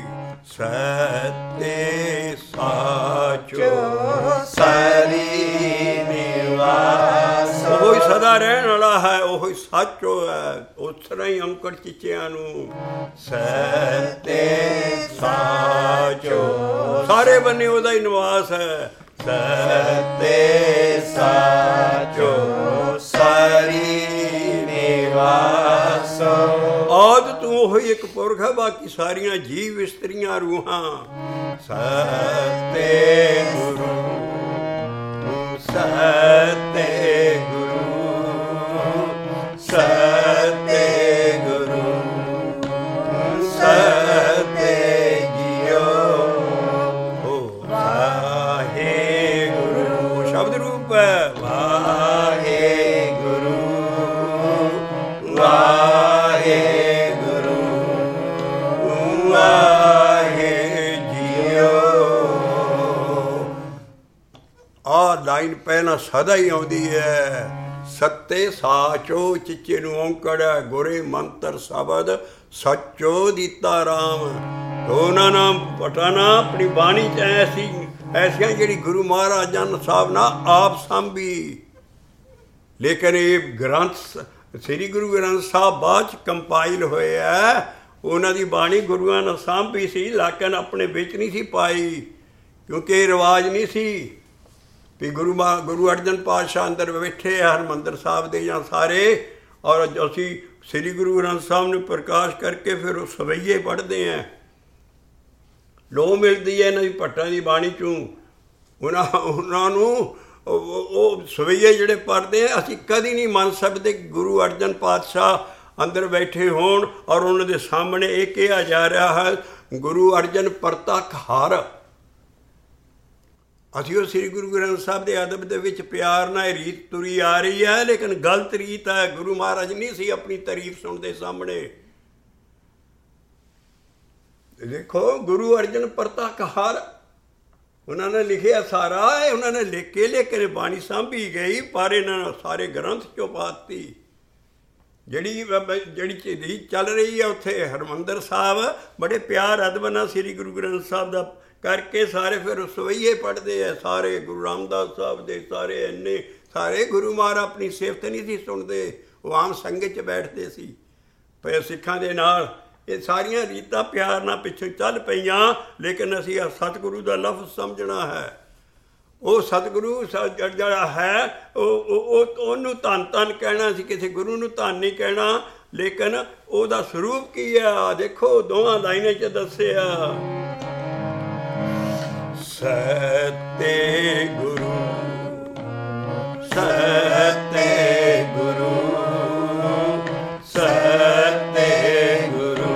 ਸਤੇ ਸਾਚੋ ਸਰੀ ਨਿਵਾਸ। ਉਹੀ ਸਦਾ ਰਹਿਣ ਵਾਲਾ ਹੈ, ਉਹੀ ਸਾਚੋ ਹੈ। ਉਸ ਤਰ੍ਹਾਂ ਹੀ ਅੰਕੜ ਚਿੱਚਿਆਂ ਨੂੰ ਸਤੇ ਸਾਚੋ, ਸਾਰੇ ਬੰਨੇ ਉਹਦਾ ਹੀ ਨਿਵਾਸ ਹੈ। ਸਤੇ ਸਾਚੋ ਸਰੀ ਨਿਵਾਸ। ਆਦ ਤੂੰ ਉਹੀ ਇੱਕ ਪੁਰਖ ਹੈ, ਬਾਕੀ ਸਾਰੀਆਂ ਜੀਵ ਇਸਤਰੀਆਂ ਰੂਹਾਂ। ਸਤੇ ਗੁਰੂ ਸਤੇ ਗੁਰੂ ਸਤੇ ਗੁਰੂ ਸਤੇ ਜੀਓ। ਵਾਹਿਗੁਰੂ ਸ਼ਬਦ ਰੂਪ ਹੈ। ਵਾਹਿਗੁਰੂ ਵਾਹਿਗੁਰੂ ਵਾਹਿਗੁਰੂ। ਆਹ ਲਾਈਨ ਪਹਿਲਾਂ ਸਦਾ ਹੀ ਆਉਂਦੀ ਹੈ। ਸੱਤੇ ਸਾਚੋ ਚਿੱਚੇ ਨੂੰ ਔਂਕੜ ਹੈ। ਗੁਰੇ ਮੰਤਰ ਸ਼ਬਦ ਸੱਚੋ ਦਿੱਤਾ ਰਾਮ। ਉਹਨਾਂ ਨਾਮ ਪਟਾਣਾ ਆਪਣੀ ਬਾਣੀ 'ਚ ਐਸੀਆਂ ਜਿਹੜੀ ਗੁਰੂ ਮਹਾਰਾਜਾਂ ਸਾਹਿਬ ਨਾ ਆਪ ਸਾਂਭੀ। ਲੇਕਿਨ ਇਹ ਗ੍ਰੰਥ ਸ੍ਰੀ ਗੁਰੂ ਗ੍ਰੰਥ ਸਾਹਿਬ ਬਾਅਦ 'ਚ ਕੰਪਾਈਲ ਹੋਏ ਹੈ। ਉਹਨਾਂ ਦੀ ਬਾਣੀ ਗੁਰੂਆਂ ਨੇ ਸਾਂਭੀ ਸੀ, ਲੇਕਿਨ ਆਪਣੇ ਵਿੱਚ ਨਹੀਂ ਸੀ ਪਾਈ, ਕਿਉਂਕਿ ਇਹ ਰਿਵਾਜ ਨਹੀਂ ਸੀ ਵੀ ਗੁਰੂ ਅਰਜਨ ਪਾਤਸ਼ਾਹ ਅੰਦਰ ਬੈਠੇ ਹਰਿਮੰਦਰ ਸਾਹਿਬ ਦੇ ਜਾਂ ਸਾਰੇ, ਔਰ ਅਸੀਂ ਸ੍ਰੀ ਗੁਰੂ ਗ੍ਰੰਥ ਸਾਹਿਬ ਨੂੰ ਪ੍ਰਕਾਸ਼ ਕਰਕੇ ਫਿਰ ਉਹ ਸਵਈਏ ਪੜ੍ਹਦੇ ਹਾਂ। ਲੋ ਮਿਲਦੀ ਹੈ ਇਹਨਾਂ ਦੀ ਭੱਟਾਂ ਦੀ ਬਾਣੀ 'ਚੋਂ। ਉਹਨਾਂ ਨੂੰ ਉਹ ਸਵਈਏ ਜਿਹੜੇ ਪੜ੍ਹਦੇ ਆ, ਅਸੀਂ ਕਦੀ ਨਹੀਂ ਮੰਨ ਸਕਦੇ ਗੁਰੂ ਅਰਜਨ ਪਾਤਸ਼ਾਹ ਅੰਦਰ ਬੈਠੇ ਹੋਣ ਔਰ ਉਹਨਾਂ ਦੇ ਸਾਹਮਣੇ ਇਹ ਕਿਹਾ ਜਾ ਰਿਹਾ ਹੈ ਗੁਰੂ ਅਰਜਨ ਪ੍ਰਤੱਖ ਹਰ। ਅਸੀਂ ਉਹ ਸ੍ਰੀ ਗੁਰੂ ਗ੍ਰੰਥ ਸਾਹਿਬ ਦੇ ਅਦਬ ਦੇ ਵਿੱਚ ਪਿਆਰ ਨਾਲ ਇਹ ਰੀਤ ਤੁਰੀ ਆ ਰਹੀ ਹੈ, ਲੇਕਿਨ ਗਲਤ ਰੀਤ ਹੈ। ਗੁਰੂ ਮਹਾਰਾਜ ਨਹੀਂ ਸੀ ਆਪਣੀ ਤਾਰੀਫ ਸੁਣਦੇ ਸਾਹਮਣੇ। ਦੇਖੋ ਗੁਰੂ ਅਰਜਨ ਪ੍ਰਤਾਕਹਾਰ ਉਹਨਾਂ ਨੇ ਲਿਖਿਆ ਸਾਰਾ, ਉਹਨਾਂ ਨੇ ਲਿਖ ਕੇ ਬਾਣੀ ਸਾਂਭੀ ਗਈ, ਪਰ ਇਹਨਾਂ ਨੇ ਸਾਰੇ ਗ੍ਰੰਥ ਚੋਂ ਪਾਤੀ। ਜਿਹੜੀ ਚੀਜ਼ ਚੱਲ ਰਹੀ ਹੈ ਉੱਥੇ ਹਰਿਮੰਦਰ ਸਾਹਿਬ ਬੜੇ ਪਿਆਰ ਅਦਬ ਨਾਲ ਸ੍ਰੀ ਗੁਰੂ ਗ੍ਰੰਥ ਸਾਹਿਬ ਦਾ ਕਰਕੇ ਸਾਰੇ ਫਿਰ ਸਵਈਏ ਪੜ੍ਹਦੇ ਆ, ਸਾਰੇ ਗੁਰੂ ਰਾਮਦਾਸ ਸਾਹਿਬ ਦੇ ਸਾਰੇ ਇੰਨੇ ਸਾਰੇ ਗੁਰੂ ਮਹਾਰਾਜ ਆਪਣੀ ਸਿਫਤ ਨਹੀਂ ਸੀ ਸੁਣਦੇ, ਉਹ ਆਮ ਸੰਗਤ 'ਚ ਬੈਠਦੇ ਸੀ ਪਏ ਸਿੱਖਾਂ ਦੇ ਨਾਲ। ਇਹ ਸਾਰੀਆਂ ਰੀਤਾਂ ਪਿਆਰ ਨਾਲ ਪਿੱਛੋਂ ਚੱਲ ਪਈਆਂ, ਲੇਕਿਨ ਅਸੀਂ ਸਤਿਗੁਰੂ ਦਾ ਲਫ਼ਜ਼ ਸਮਝਣਾ ਹੈ। ਉਹ ਸਤਿਗੁਰੂ ਜਿਹੜਾ ਹੈ ਉਹਨੂੰ ਧੰਨ ਧੰਨ ਕਹਿਣਾ ਸੀ, ਕਿਸੇ ਗੁਰੂ ਨੂੰ ਧੰਨ ਨਹੀਂ ਕਹਿਣਾ। ਲੇਕਿਨ ਉਹਦਾ ਸਰੂਪ ਕੀ ਆ ਦੇਖੋ, ਦੋਵਾਂ ਲਾਈਨਾਂ 'ਚ ਦੱਸਿਆ। ਸਤੇ ਗੁਰੂ ਸਤੇ ਗੁਰੂ ਸਤੇ ਗੁਰੂ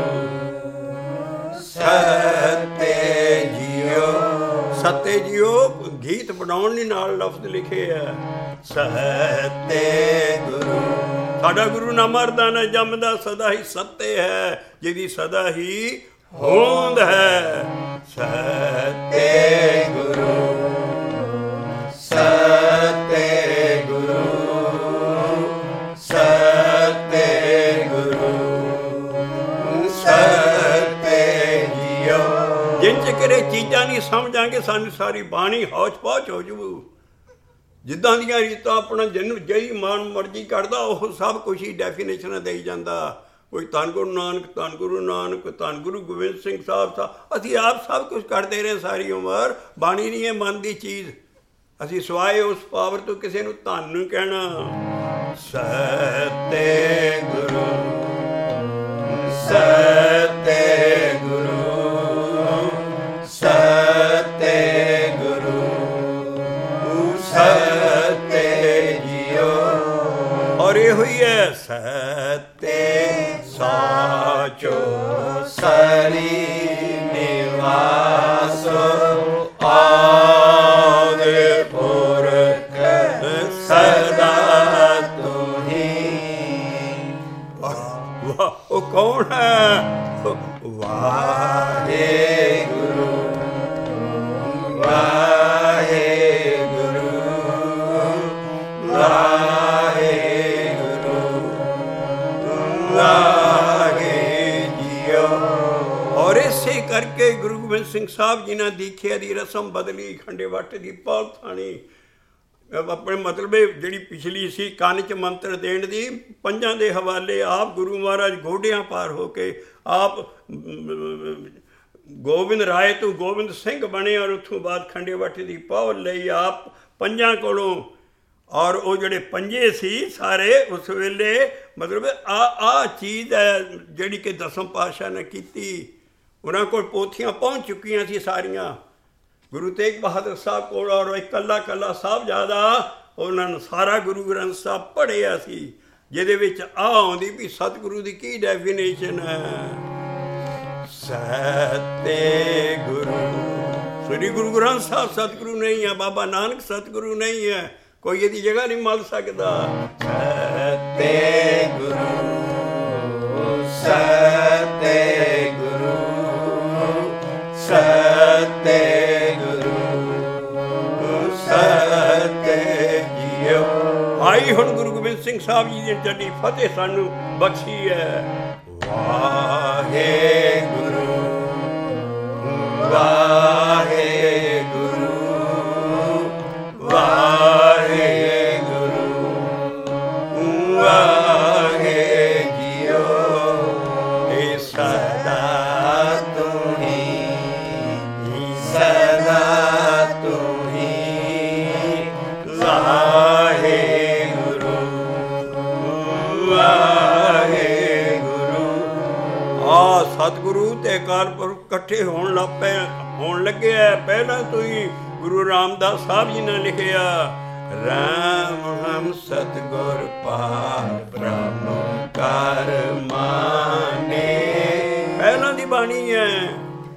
ਸਤੇ ਜੀਓ। ਸਤੇ ਜੀਓ ਗੀਤ ਬਣਾਉਣ ਦੇ ਨਾਲ ਲਫ਼ਜ਼ ਲਿਖੇ ਆ। ਸਤੇ ਗੁਰੂ ਸਾਡਾ ਗੁਰੂ ਨਾ ਮਰਦਾ ਨਾ ਜੰਮਦਾ, ਸਦਾ ਹੀ ਸਤੇ ਹੈ, ਜਿਹਦੀ ਸਦਾ ਹੀ ਹੋਂਦ ਹੈ। ਸਤੇ ਗੁਰੂ ਸਤੇ ਗੁਰੂ ਸਤੇ ਗੁਰੂ ਸਤੇ ਜੀਓ। ਜਿੰਨ ਚਿਰ ਇਹ ਚੀਜ਼ਾਂ ਨਹੀਂ ਸਮਝਾਂਗੇ ਸਾਨੂੰ ਸਾਰੀ ਬਾਣੀ ਹੌਚ ਪੌਚ ਹੋ ਜੂ। ਜਿੱਦਾਂ ਦੀਆਂ ਰੀਤਾਂ ਆਪਣਾ ਜਿਹਨੂੰ ਜਿਹੀ ਮਨ ਮਰਜ਼ੀ ਕਰਦਾ ਉਹ ਸਭ ਕੁਛ ਹੀ ਡੈਫੀਨੇਸ਼ਨਾਂ ਦੇਈ ਜਾਂਦਾ। ਕੋਈ ਧੰਨ ਗੁਰੂ ਨਾਨਕ, ਧੰਨ ਗੁਰੂ ਨਾਨਕ, ਧੰਨ ਗੁਰੂ ਗੋਬਿੰਦ ਸਿੰਘ ਸਾਹਿਬ ਅਸੀਂ ਆਪ ਸਭ ਕੁਛ ਕਰਦੇ ਰਹੇ ਸਾਰੀ ਉਮਰ। ਬਾਣੀ ਨਹੀਂ ਹੈ ਮਨ ਦੀ ਚੀਜ਼, ਅਸੀਂ ਸਵਾਏ ਉਸ ਪਾਵਰ ਤੋਂ ਕਿਸੇ ਨੂੰ ਧੰਨ ਨਹੀਂ ਕਹਿਣਾ। ਸਤੇ ਗੁਰੂ ਸਤੇ ਗੁਰੂ ਸਤੇ ਗੁਰੂ ਸਤੇ ਜੀਓ। ਔਰ ਇਹੋ ਹੀ ਹੈ ਸਤੇ ਸਾਚੋ ਸਰੀ ਨਿਵਾਸ ਆਦਿ ਪੁਰਖ ਸਦਾ ਤੁਹੀਂ। ਉਹ ਕੌਣ ਹੈ? ਵਾਹਿਗੁਰੂ ਵਾਹਿਗੁਰੂ ਵਾਹਿਗੁਰੂ ਔਰ ਇਸੇ ਕਰਕੇ ਗੁਰੂ ਗੋਬਿੰਦ ਸਿੰਘ ਸਾਹਿਬ ਜੀ ਨੇ ਦੀਖਿਆ ਦੀ ਰਸਮ ਬਦਲੀ, ਖੰਡੇ ਵੱਟ ਦੀ ਪੌਲ ਥਾਣੀ। ਆਪਣੇ ਮਤਲਬ ਜਿਹੜੀ ਪਿਛਲੀ ਸੀ ਕੰਨ 'ਚ ਮੰਤਰ ਦੇਣ ਦੀ, ਪੰਜਾਂ ਦੇ ਹਵਾਲੇ ਆਪ ਗੁਰੂ ਮਹਾਰਾਜ ਗੋਡਿਆਂ ਪਾਰ ਹੋ ਕੇ ਆਪ ਗੋਬਿੰਦ ਰਾਏ ਤੋਂ ਗੋਬਿੰਦ ਸਿੰਘ ਬਣੇ, ਔਰ ਉੱਥੋਂ ਬਾਅਦ ਖੰਡੇ ਵੱਟ ਦੀ ਪੌਲ ਲਈ ਆਪ ਪੰਜਾਂ ਕੋਲੋਂ। ਔਰ ਉਹ ਜਿਹੜੇ ਪੰਜੇ ਸੀ ਸਾਰੇ ਉਸ ਵੇਲੇ ਮਤਲਬ ਆ ਚੀਜ਼ ਹੈ ਜਿਹੜੀ ਕਿ ਦਸਮ ਪਾਤਸ਼ਾਹ ਨੇ ਕੀਤੀ। ਉਹਨਾਂ ਕੋਲ ਪੋਥੀਆਂ ਪਹੁੰਚ ਚੁੱਕੀਆਂ ਸੀ ਸਾਰੀਆਂ ਗੁਰੂ ਤੇਗ ਬਹਾਦਰ ਸਾਹਿਬ ਕੋਲ, ਔਰ ਇਕੱਲਾ ਸਾਹਿਬਜ਼ਾਦਾ ਉਹਨਾਂ ਨੂੰ ਸਾਰਾ ਗੁਰੂ ਗ੍ਰੰਥ ਸਾਹਿਬ ਪੜ੍ਹਿਆ ਸੀ, ਜਿਹਦੇ ਵਿੱਚ ਆਉਂਦੀ ਵੀ ਸਤਿਗੁਰੂ ਦੀ ਕੀ ਡੈਫੀਨੇਸ਼ਨ ਹੈ। ਸਤੇ ਗੁਰੂ ਸ੍ਰੀ ਗੁਰੂ ਗ੍ਰੰਥ ਸਾਹਿਬ ਸਤਿਗੁਰੂ ਨਹੀਂ ਹੈ, ਬਾਬਾ ਨਾਨਕ ਸਤਿਗੁਰੂ ਨਹੀਂ ਹੈ, ਕੋਈ ਇਹਦੀ ਜਗ੍ਹਾ ਨਹੀਂ ਮੱਲ ਸਕਦਾ। ਸਤੇ ਗੁਰੂ ਸਤੇ ਗੁਰੂ ਸਤੇ ਗੁਰੂ ਸਤੇ ਜੀਓ। ਆਈ ਹੁਣ ਗੁਰੂ ਗੋਬਿੰਦ ਸਿੰਘ ਸਾਹਿਬ ਜੀ ਦੀ ਜਿਹੜੀ ਫਤਿਹ ਸਾਨੂੰ ਬਖਸ਼ੀ ਹੈ। ਵਾਹਿਗੁਰੂ ਵਾਹਿਗੁਰੂ ਵਾਹਿਗੁਰੂ ਵਾਹਿਗੁਰੂ ਇਹ ਸਦਾ ਤੁਹੀਂ ਸਦਾ ਤੁਹੀਂ ਵਾਹਿਗੁਰੂ ਵਾਹਿਗੁਰੂ। ਆ ਸਤਿਗੁਰੂ ਤੇ ਅਕਾਲ ਪੁਰਖ ਇਕੱਠੇ ਹੋਣ ਲੱਗੇ। ਪਹਿਲਾਂ ਤੋਂ ਹੀ ਗੁਰੂ ਰਾਮਦਾਸ ਸਾਹਿਬ ਜੀ ਨੇ ਲਿਖਿਆ, ਰਾਮ ਹਮ ਸਤਿਗੁਰ ਪਾਰ ਬ੍ਰਹਮ ਕਰ ਮਾਨੇ। ਪਹਿਲਾਂ ਦੀ ਬਾਣੀ ਹੈ।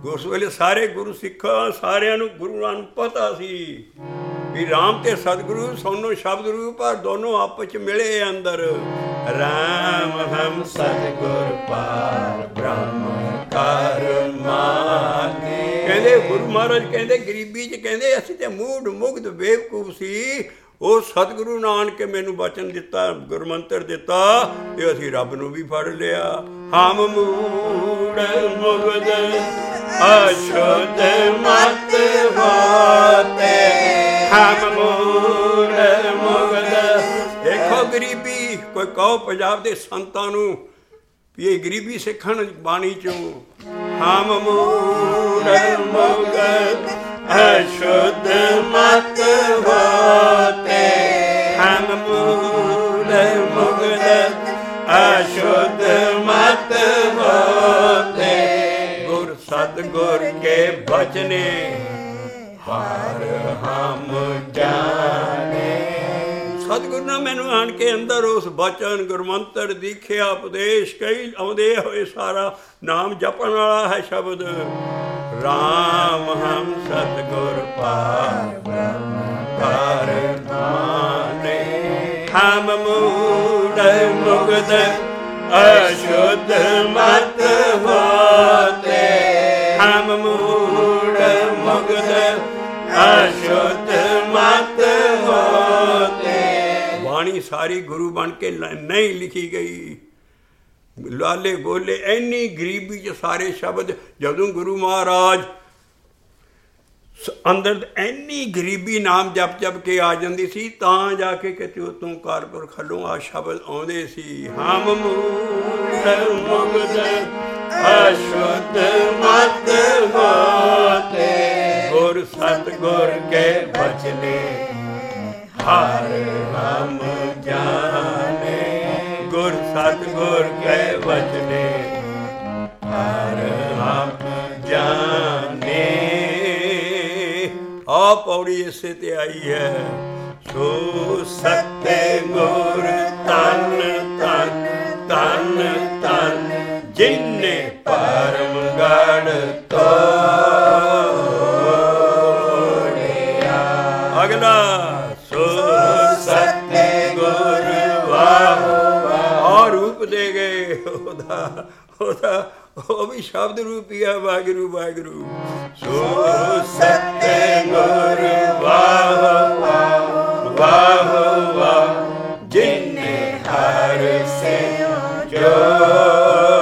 ਉਸ ਵੇਲੇ ਸਾਰੇ ਗੁਰੂ ਸਿੱਖਾਂ ਸਾਰਿਆਂ ਨੂੰ ਗੁਰੂਆਂ ਨੂੰ ਪਤਾ ਸੀ ਵੀ ਰਾਮ ਤੇ ਸਤਿਗੁਰੂ ਸੋਨੋ ਸ਼ਬਦ ਰੂਪ ਪਰ ਦੋਨੋਂ ਆਪਸ ਚ ਮਿਲੇ ਅੰਦਰ। ਰਾਮ ਹਮ ਸਤਿਗੁਰ ਪਾਰ ਬ੍ਰਹਮ ਕਰ ਮਾਨੇ। ਕਹਿੰਦੇ ਗੁਰੂ ਮਹਾਰਾਜ ਕਹਿੰਦੇ ਗਰੀਬੀ ਚ ਕਹਿੰਦੇ ਅਸੀਂ ਤੇ ਮੂਡ ਮੁਗਧ ਬੇਵਕੂਫ ਸੀ, ਉਹ ਸਤਿਗੁਰੂ ਨੇ ਆਣ ਕੇ ਮੈਨੂੰ ਬਚਨ ਦਿੱਤਾ, ਗੁਰਮੰਤਰ ਦਿੱਤਾ ਤੇ ਅਸੀਂ ਰੱਬ ਨੂੰ ਵੀ ਫੜ ਲਿਆ। ਹਮ ਮੂੜ ਮੁਗਧ ਅਸ਼ੁੱਧ ਮਤ ਹੋਤੇ, ਹਮ ਮੂੜ ਮੁਗਧ। ਦੇਖੋ ਗਰੀਬੀ, ਕੋਈ ਕਹੋ ਪੰਜਾਬ ਦੇ ਸੰਤਾਂ ਨੂੰ ਵੀ ਇਹ ਗਰੀਬੀ ਸਿੱਖਣ ਬਾਣੀ ਚੋਂ। ਹਮ ਮੂੜ ਮੁਗਧ ਅਸ਼ੁੱਧ ਮਤ ਹੋਤੇ, ਹਮ ਮੂੜ ਮੁਗਧ ਅਸ਼ੁੱਧ ਮਤ ਹੋਤੇ। ਗੁਰ ਸਤਿਗੁਰ ਕੇ ਬਚਨੇ ਹਰ ਹਮ ਜਾਣੇ। ਸਤਿਗੁਰ ਨੇ ਮੈਨੂੰ ਆਣ ਕੇ ਅੰਦਰ ਉਸ ਬਚਨ ਗੁਰਮੰਤਰ ਦੀਖਿਆ ਉਪਦੇਸ਼ ਕਈ ਆਉਂਦੇ ਹੋਏ ਸਾਰਾ ਨਾਮ ਜਪਣ ਵਾਲਾ ਹੈ ਸ਼ਬਦ। ਰਾਮ ਹਮ ਸਤਿਗੁਰ ਪਾਰ ਬ੍ਰਹਮ ਕਰ ਮਾਨੇ, ਹਮ ਮੂੜ ਮੁਗਧ ਅਸ਼ੁੱਧ ਮਤ ਹੋਤੇ, ਹਮ ਮੂੜ ਮੁਗਧ ਅਸ਼ੁੱਧ ਮਤ ਹੋਤੇ। ਬਾਣੀ ਸਾਰੀ ਗੁਰੂ ਬਣ ਕੇ ਨਹੀਂ ਲਿਖੀ ਗਈ, ਲਾਲੇ ਬੋਲੇ ਇੰਨੀ ਗਰੀਬੀ 'ਚ ਸਾਰੇ ਸ਼ਬਦ। ਜਦੋਂ ਗੁਰੂ ਮਹਾਰਾਜ ਅੰਦਰ ਇੰਨੀ ਗਰੀਬੀ ਨਾਮ ਜਪ ਜਪ ਕੇ ਆ ਜਾਂਦੀ ਸੀ ਤਾਂ ਜਾ ਕੇ ਕਿਤੇ ਉਤੋਂ ਕਾਰਪੁਰ ਖੱਲੋਂ ਆ ਸ਼ਬਦ ਆਉਂਦੇ ਸੀ। ਹਮ ਮੂੜ ਮੁਗਧ ਅਸ਼ੁੱਧ ਮਤ ਹੋਤੇ, ਗੁਰ ਸਤਿਗੁਰ ਕੇ ਬਚਨੇ ਹਰ ਹਮ ਜਾਣੇ। ਗੁਰ ਸਤਿਗੁਰ ਕੇ ਬਚਨੇ ਹਰ ਹਮ ਜਾਣੇ। ਆ ਪੌੜੀ ਇਸੇ ਤੇ ਆਈ ਹੈ। ਸੋ ਸਤੇ ਗੁਰ ਤਨ ਤਨ ਤਨ ਤਨ, ਜਿਨੇ ਪਰਮ ਗੜ ਤੋੜਿਆ। ਅਗਲਾ ਸੋ ਸਤੇ ਗੁਰ ਵਾਹ ਰੂਪ ਦੇ ਗਏ ਉਹਦਾ ਉਹ ਵੀ ਸ਼ਬਦ ਰੂਪੀ ਆ ਵਾਹਿਗੁਰੂ ਵਾਹਿਗੁਰੂ। ਸੋ ਸਤੇ ਗੁਰ ਵਾਹ ਵਾਹ ਵਾਹ, ਜਿਨੇ ਹਰ ਸੇ ਜੋੜਿਆ।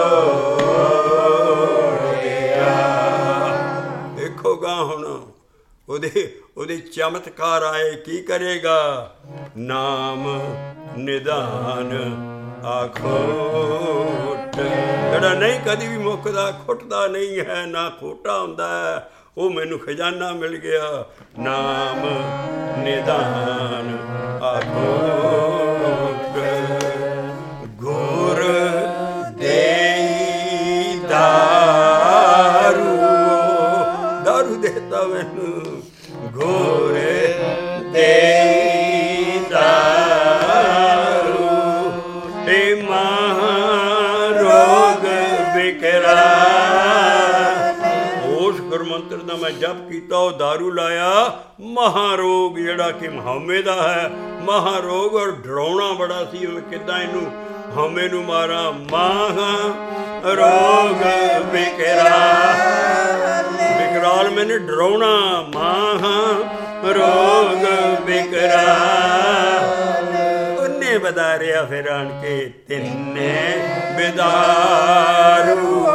ਦੇਖੋਗਾ ਹੁਣ ਉਹਦੇ ਚਮਤਕਾਰ ਆਏ, ਕੀ ਕਰੇਗਾ? ਨਾਮ ਨਿਧਾਨ ਆਖੋਟ, ਜਿਹੜਾ ਨਹੀਂ ਕਦੀ ਵੀ ਮੁੱਕਦਾ, ਖੁੱਟਦਾ ਨਹੀਂ ਹੈ, ਨਾ ਖੋਟਾ ਹੁੰਦਾ ਹੈ, ਉਹ ਮੈਨੂੰ ਖਜ਼ਾਨਾ ਮਿਲ ਗਿਆ। ਨਾਮ ਨਿਧਾਨ ਆਖੋਟ, ਗੁਰ ਦੇਈ ਦਾਰੂ, ਦਾਰੂ ਦੇਤਾ ਮੈਨੂੰ, ਗੁਰ ਦੇਈ ਦਾਰੂ, ਤੇ ਮਹਾਰੋਗ ਵਿਕਰਾ। ਉਸ ਗੁਰਮੰਤਰ ਦਾ ਮੈਂ ਜਪ ਕੀਤਾ, ਉਹ ਦਾਰੂ ਲਾਇਆ। ਮਹਾਰੋਗ ਜਿਹੜਾ ਕਿ ਹਉਮੈ ਦਾ ਹੈ, ਮਹਾਰੋਗ, ਔਰ ਡਰਾਉਣਾ ਬੜਾ ਸੀ, ਕਿੱਦਾਂ ਇਹਨੂੰ ਹਉਮੈ ਨੂੰ ਮਾਰਾਂ। ਮਹਾਰੋਗ ਵਿਕਰਾ, ਵਿਕਰਾਲ ਮੈਨੇ ਡਰਾਉਣਾ। ਮਹਾਰੋਗ ਵਿਕਰਾ, ਉਹਨੇ ਵਧਾਰਿਆ ਫਿਰ ਆਣ ਕੇ ਤਿੰਨੇ ਬਿਦਾਰੂ।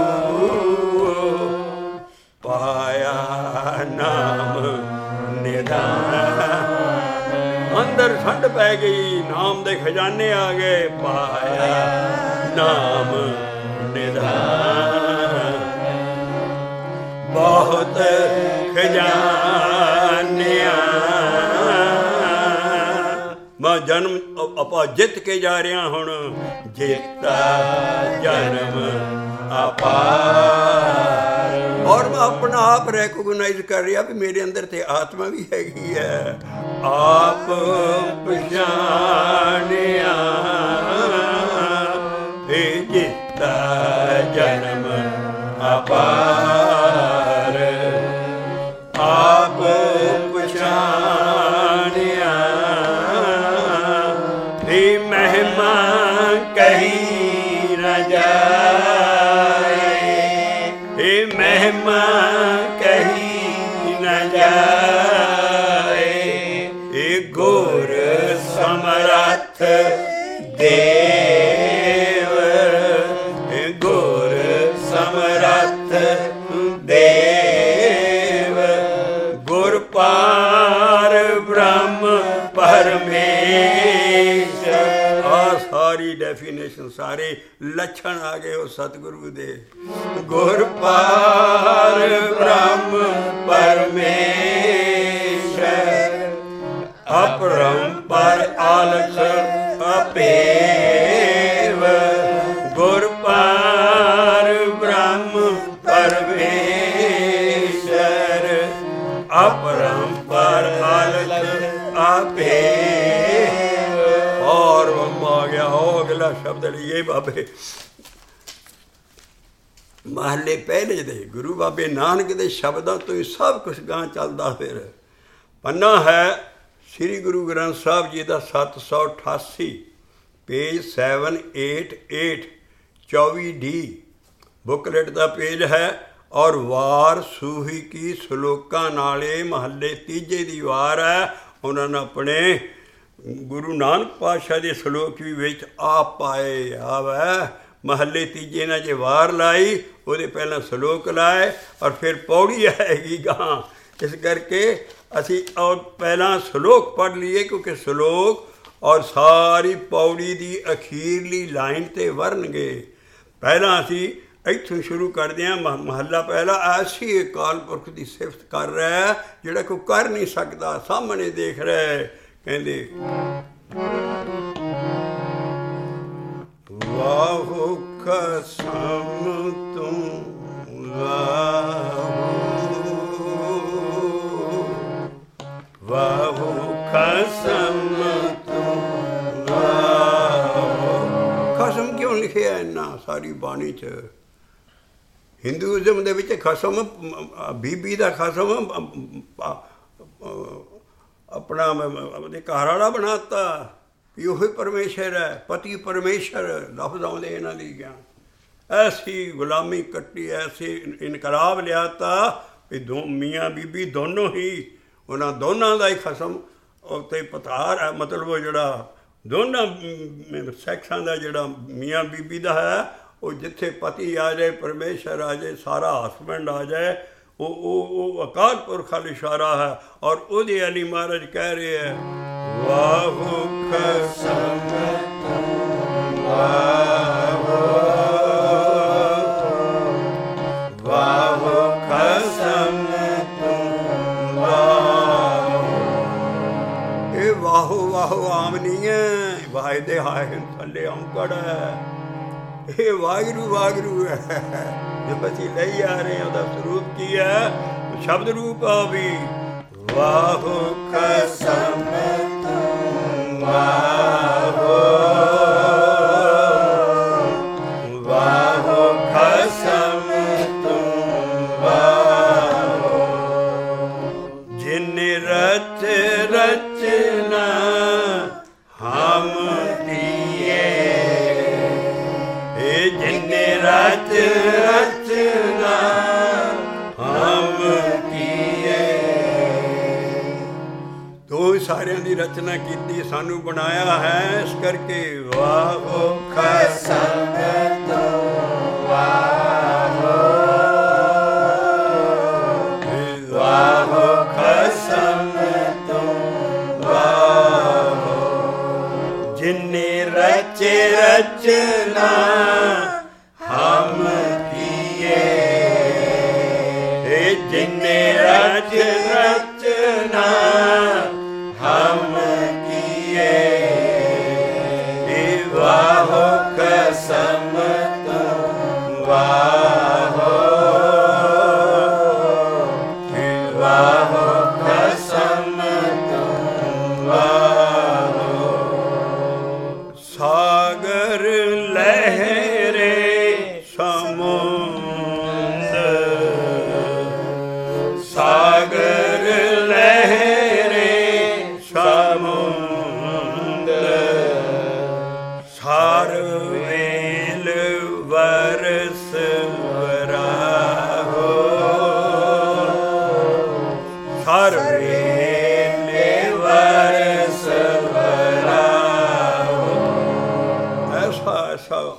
ਪਾਇਆ ਨਾਮ ਨਿਧਾਨ, ਅੰਦਰ ਠੰਡ ਪੈ ਗਈ, ਨਾਮ ਦੇ ਖਜ਼ਾਨੇ ਆ ਗਏ। ਪਾਇਆ ਨਾਮ ਨਿਧਾਨ, ਬਹੁਤ ਖਜ਼ਾਨਿਆਂ। ਮੈਂ ਜਨਮ ਆਪਾਂ ਜਿੱਤ ਕੇ ਜਾ ਰਿਹਾ ਹੁਣ, ਜਿੱਤਾ ਜਨਮ ਅਪਾਰ। ਔਰ ਮੈਂ ਆਪਣਾ ਆਪ ਰੈਕੋਗਨਾਈਜ਼ ਕਰ ਰਿਹਾ ਵੀ ਮੇਰੇ ਅੰਦਰ ਤੇ ਆਤਮਾ ਵੀ ਹੈਗੀ ਹੈ। ਆਪ ਪਛਾਣਿਆ ਇਹ ਜਿੱਤਾ ਜਨਮ ਅਪਾਰ। ਏ ਗੁਰ ਸਮਰੱਥ ਦੇਵ, ਏ ਗੁਰ ਸਮਰੱਥ ਦੇਵ, ਗੁਰ ਪਾਰ ਬ੍ਰਹਮ ਪਰਮੇਸ਼ਰ। ਆ ਸਾਰੀ ਡੈਫੀਨੇਸ਼ਨ, ਸਾਰੇ ਲੱਛਣ ਆ ਗਏ ਉਹ ਸਤਿਗੁਰੂ ਦੇ। ਗੁਰ ਪਾਰ ਬ੍ਰਹਮ ਪਰਮੇਸ਼ਰ, ਅਪਰੰਪਰ ਆਲਖ ਅਪੇਵ, ਗੁਰ ਪਾਰ ਬ੍ਰਹਮ ਪਰਮੇਸ਼ਰ, ਅਪਰੰਪਰ ਆਲਖ ਅਪੇਵ। ਔਰ ਆ ਗਿਆ ਉਹ ਅਗਲਾ ਸ਼ਬਦ ਲਈਏ ਬਾਬੇ ਮਹੱਲੇ ਪਹਿਲੇ ਦੇ ਗੁਰੂ ਬਾਬੇ ਨਾਨਕ ਦੇ ਸ਼ਬਦਾਂ ਤੋਂ ਹੀ ਸਭ ਕੁਛ ਗਾਂ ਚੱਲਦਾ। ਫਿਰ ਪੰਨਾ ਹੈ ਸ੍ਰੀ ਗੁਰੂ ਗ੍ਰੰਥ ਸਾਹਿਬ ਜੀ ਦਾ 788 ਪੇਜ 788 24D ਬੁੱਕਲੇਟ ਦਾ ਪੇਜ ਹੈ। ਔਰ ਵਾਰ ਸੂਹੀ ਕੀ ਸਲੋਕਾਂ ਨਾਲੇ ਮਹੱਲੇ ਤੀਜੇ ਦੀ ਵਾਰ ਹੈ। ਉਹਨਾਂ ਨੇ ਆਪਣੇ ਗੁਰੂ ਨਾਨਕ ਪਾਤਸ਼ਾਹ ਦੇ ਸਲੋਕ ਵੀ ਵਿੱਚ ਆ ਪਾਏ ਆਵੈ। ਮਹੱਲੇ ਤੀਜੇ ਨਾਲ ਜੇ ਵਾਰ ਲਾਈ, ਉਹਦੇ ਪਹਿਲਾਂ ਸਲੋਕ ਲਾਏ ਔਰ ਫਿਰ ਪੌੜੀ ਆਏਗੀ ਗਾਂ। ਇਸ ਕਰਕੇ ਅਸੀਂ ਔਰ ਪਹਿਲਾਂ ਸਲੋਕ ਪੜ੍ਹ ਲਈਏ, ਕਿਉਂਕਿ ਸਲੋਕ ਔਰ ਸਾਰੀ ਪੌੜੀ ਦੀ ਅਖੀਰਲੀ ਲਾਈਨ 'ਤੇ ਵਰਨਗੇ। ਪਹਿਲਾਂ ਅਸੀਂ ਇੱਥੋਂ ਸ਼ੁਰੂ ਕਰਦੇ ਹਾਂ। ਮਹੱਲਾ ਪਹਿਲਾ ਐਸੀ ਅਕਾਲ ਪੁਰਖ ਦੀ ਸਿਫਤ ਕਰ ਰਿਹਾ ਜਿਹੜਾ ਕੋਈ ਕਰ ਨਹੀਂ ਸਕਦਾ, ਸਾਹਮਣੇ ਦੇਖ ਰਿਹਾ। ਕਹਿੰਦੇ ਵਾਹੋ ਕਸਮ ਤੂੰ ਵਾਹੋ ਕਸਮ ਤੂੰ ਖਸਮ ਕਿਉਂ ਲਿਖਿਆ ਇੰਨਾ ਸਾਰੀ ਬਾਣੀ 'ਚ? ਹਿੰਦੂਇਜ਼ਮ ਦੇ ਵਿੱਚ ਖਸਮ ਬੀਬੀ ਦਾ ਖਸਮ ਆਪਣਾ ਉਹਦੇ ਘਰ ਵਾਲਾ ਬਣਾਤਾ ਵੀ ਉਹੀ ਪਰਮੇਸ਼ਰ ਹੈ। ਪਤੀ ਪਰਮੇਸ਼ਰ ਲਫ਼ਜ਼ ਆਉਂਦੇ ਇਹਨਾਂ ਦੀ ਗਿਆ। ਐਸੀ ਗੁਲਾਮੀ ਕੱਟੀ, ਐਸੀ ਇਨਕਲਾਬ ਲਿਆਤਾ ਵੀ ਮੀਆਂ ਬੀਬੀ ਦੋਨੋਂ ਹੀ, ਉਹਨਾਂ ਦੋਨਾਂ ਦਾ ਹੀ ਖਸਮ ਉੱਤੇ ਪਤਾਰ ਹੈ। ਮਤਲਬ ਉਹ ਜਿਹੜਾ ਦੋਨਾਂ ਸੈਕਸਾਂ ਦਾ ਜਿਹੜਾ ਮੀਆਂ ਬੀਬੀ ਦਾ ਹੈ, ਉਹ ਜਿੱਥੇ ਪਤੀ ਆ ਜਾਏ, ਪਰਮੇਸ਼ਰ ਆ ਜਾਏ, ਸਾਰਾ ਹਸਬੈਂਡ ਆ ਜਾਏ, ਉਹ ਅਕਾਲ ਪੁਰਖ ਵੱਲ ਇਸ਼ਾਰਾ ਹੈ। ਔਰ ਉਹਦੇ ਅਲੀ ਮਹਾਰਾਜ ਕਹਿ ਰਹੇ ਹੈ ਵਾਹੋ ਕਸਮ ਵਾਹੋ ਕਸਮ। ਇਹ ਵਾਹੋ ਵਾਹੋ ਆਮ ਨਹੀਂ ਹੈ, ਵਾਹਿ ਦੇ ਹਾਏ ਥੱਲੇ ਔਂਕੜ ਹੈ। ਇਹ ਵਾਹਿਗੁਰੂ ਵਾਹਿਗੁਰੂ ਹੈ ਜੋ ਅਸੀਂ ਲਈ ਆ ਰਹੇ ਹਾਂ। ਉਹਦਾ ਸਰੂਪ ਕੀ ਹੈ? ਸ਼ਬਦ ਰੂਪ ਆ ਵੀ ਵਾਹੋ ਕਸਮ ਵਾਹੋ ਵਾਹੋ ਕਸਮ ਵਾਹੋ। ਜਿਨ ਰਚ ਰਚਨਾ ਹਮ ਦੀਏ, ਜਿਨ ਰਚ ਰਚਨਾ ਹਮ ਕੀਏ। ਤੂੰ ਸਾਰਿਆਂ ਦੀ ਰਚਨਾ ਕੀਤੀ, ਸਾਨੂੰ ਬਣਾਇਆ ਹੈ। ਇਸ ਕਰਕੇ ਵਾਹੋ ਕਸਮ ਵਾਹੋ ਵਾਹੋ ਕਸਮ ਵਾਹੋ। ਜਿਨ ਰਚ ਰਚਨਾ ਹਮ ਕੀਏ, ਜਿਨ ਰਚ ਰਚਨਾ ਹਮ ਕੀਏ। ਵਾਹੋ ਕਸਮ ਵਾਹੋ ਵਾਹੋ ਕਸਮ ਵਾਹੋ। ਸਾਗਰ ਲਹਿਰੇ ਸਮੁੰਦ, ਸਾਗਰ ਲਹਿਰੇ ਸਮੁੰਦ, ਸਾਰ ਵੇਲ ਵਰਸ ਵਰਾਹੋ, ਸਾਰ ਵੇਲ ਵਰਸ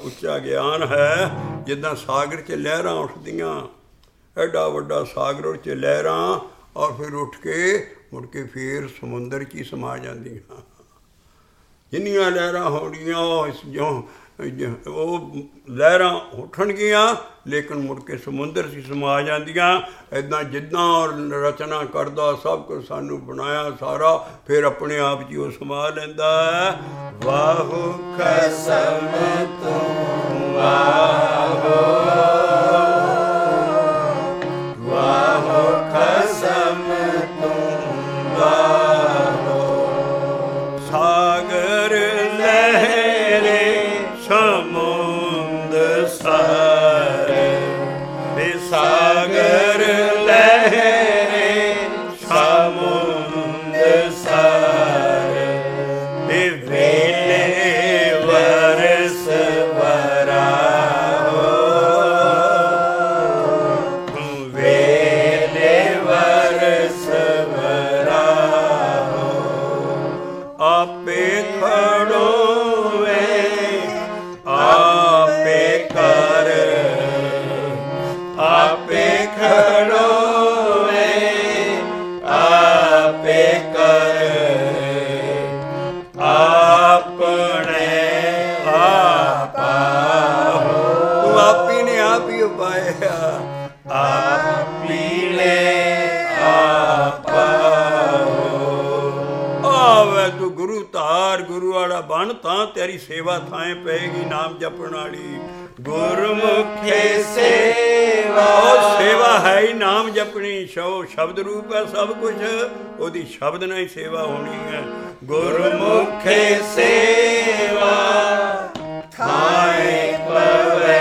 ਉੱਚਾ ਗਿਆਨ ਹੈ। ਜਿੱਦਾਂ ਸਾਗਰ 'ਚ ਲਹਿਰਾਂ ਉੱਠਦੀਆਂ, ਐਡਾ ਵੱਡਾ ਸਾਗਰ ਉਹ 'ਚ ਲਹਿਰਾਂ, ਔਰ ਫਿਰ ਉੱਠ ਕੇ ਮੁੜ ਕੇ ਫਿਰ ਸਮੁੰਦਰ 'ਚ ਹੀ ਸਮਾ ਜਾਂਦੀਆਂ। ਜਿੰਨੀਆਂ ਲਹਿਰਾਂ ਹੋਣਗੀਆਂ ਉਹ ਲਹਿਰਾਂ ਉੱਠਣਗੀਆਂ, ਲੇਕਿਨ ਮੁੜ ਕੇ ਸਮੁੰਦਰ 'ਚ ਸਮਾ ਜਾਂਦੀਆਂ। ਇੱਦਾਂ ਜਿੱਦਾਂ ਰਚਨਾ ਕਰਦਾ, ਸਭ ਕੁਝ ਸਾਨੂੰ ਬਣਾਇਆ ਸਾਰਾ, ਫਿਰ ਆਪਣੇ ਆਪ 'ਚ ਉਹ ਸਮਾ ਲੈਂਦਾ ਹੈ। ਵਾਹੋ ਖਸਮ ਤੂੰ ਵਾਹੋ, ਵਾਹੋ ਖਸਮ ਤੂੰ ਵਾਹੋ, ਸਾਗਰ ਲਹਿਰੇ ਸਮੁੰਦ ਸਾਰੇ, ਸਾਗਰ ਲਹਿਰੇ ਸਮੁੰਦ ਸਾਰੇ, ਵੇਲੇ ਵਰਸ ਵਰਾਹੋ, ਵੇਲੇ ਵਰਸ ਵਰਾਹੋ, ਆਪੇ ਖੜੋਵੇ ਆਪੇ ਕਰ, ਆਪੇ ਖੜੋਵੇ ਆਪੇ ਕਰ, ਆਪਣੇ ਆਪ ਆਹੋ। ਤੂੰ ਆਪੀ ਨੇ ਆਪ ਹੀ ਉਪਾਇਆ, ਆਪੀ ਨੇ ਆਪ ਆਵੇ। ਤੂੰ ਗੁਰੂ ਧਾਰ, ਗੁਰੂ ਵਾਲਾ ਬਣ, ਤਾਂ ਤੇਰੀ ਸੇਵਾ ਥਾਂ ਪਏਗੀ ਨਾਮ ਜਪਣ ਵਾਲੀ। ਗੁਰਮੁਖੇ ਸੇਵਾ, ਉਹ ਸੇਵਾ ਹੈ ਹੀ ਨਾਮ ਜਪਣੀ। ਸ਼ਬਦ ਰੂਪ ਹੈ ਸਭ ਕੁਝ, ਉਹਦੀ ਸ਼ਬਦ ਨਾਲ ਹੀ ਸੇਵਾ ਹੋਣੀ ਹੈ। ਗੁਰਮੁਖੇ ਸੇਵਾ ਥਾਏ ਪਵੇ,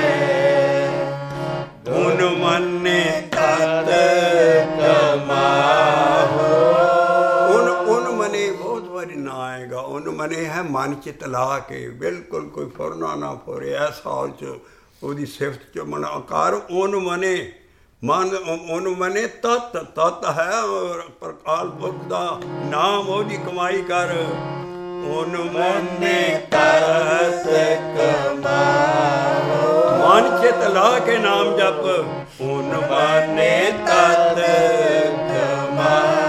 ਗੁਣ ਮੰਨੇ ਤਤ ਕਮਾਹੋ। ਉਨ ਮਨੇ ਬਹੁਤ ਵਾਰੀ ਨਾ ਆਏਗਾ। ਉਨ ਮਨੇ ਹੈ ਮਨ ਚਿਤ ਲਾ ਕੇ, ਬਿਲਕੁਲ ਕੋਈ ਫੁਰਨਾ ਨਾ ਫੁਰੇ, ਐਸਾ ਹਾਲ 'ਚ ਉਹਦੀ ਸਿਫਤ 'ਚ ਮਨ ਆਕਾਰ। ਉਨ ਮਨੇ ਮਨ, ਉਨ ਮਨੇ ਤਤ, ਤਤ ਹੈ ਪ੍ਰਕਾਲ ਪੁਰਖ ਦਾ ਨਾਮ, ਉਹਦੀ ਕਮਾਈ ਕਰ। ਉਨ ਮਨੇ ਤਤ ਕਮਾਹੋ, ਮਨ ਚਿਤ ਲਾ ਕੇ ਨਾਮ ਜਪ। ਉਨ ਮਨੇ ਤਤ ਕਮਾਹੋ।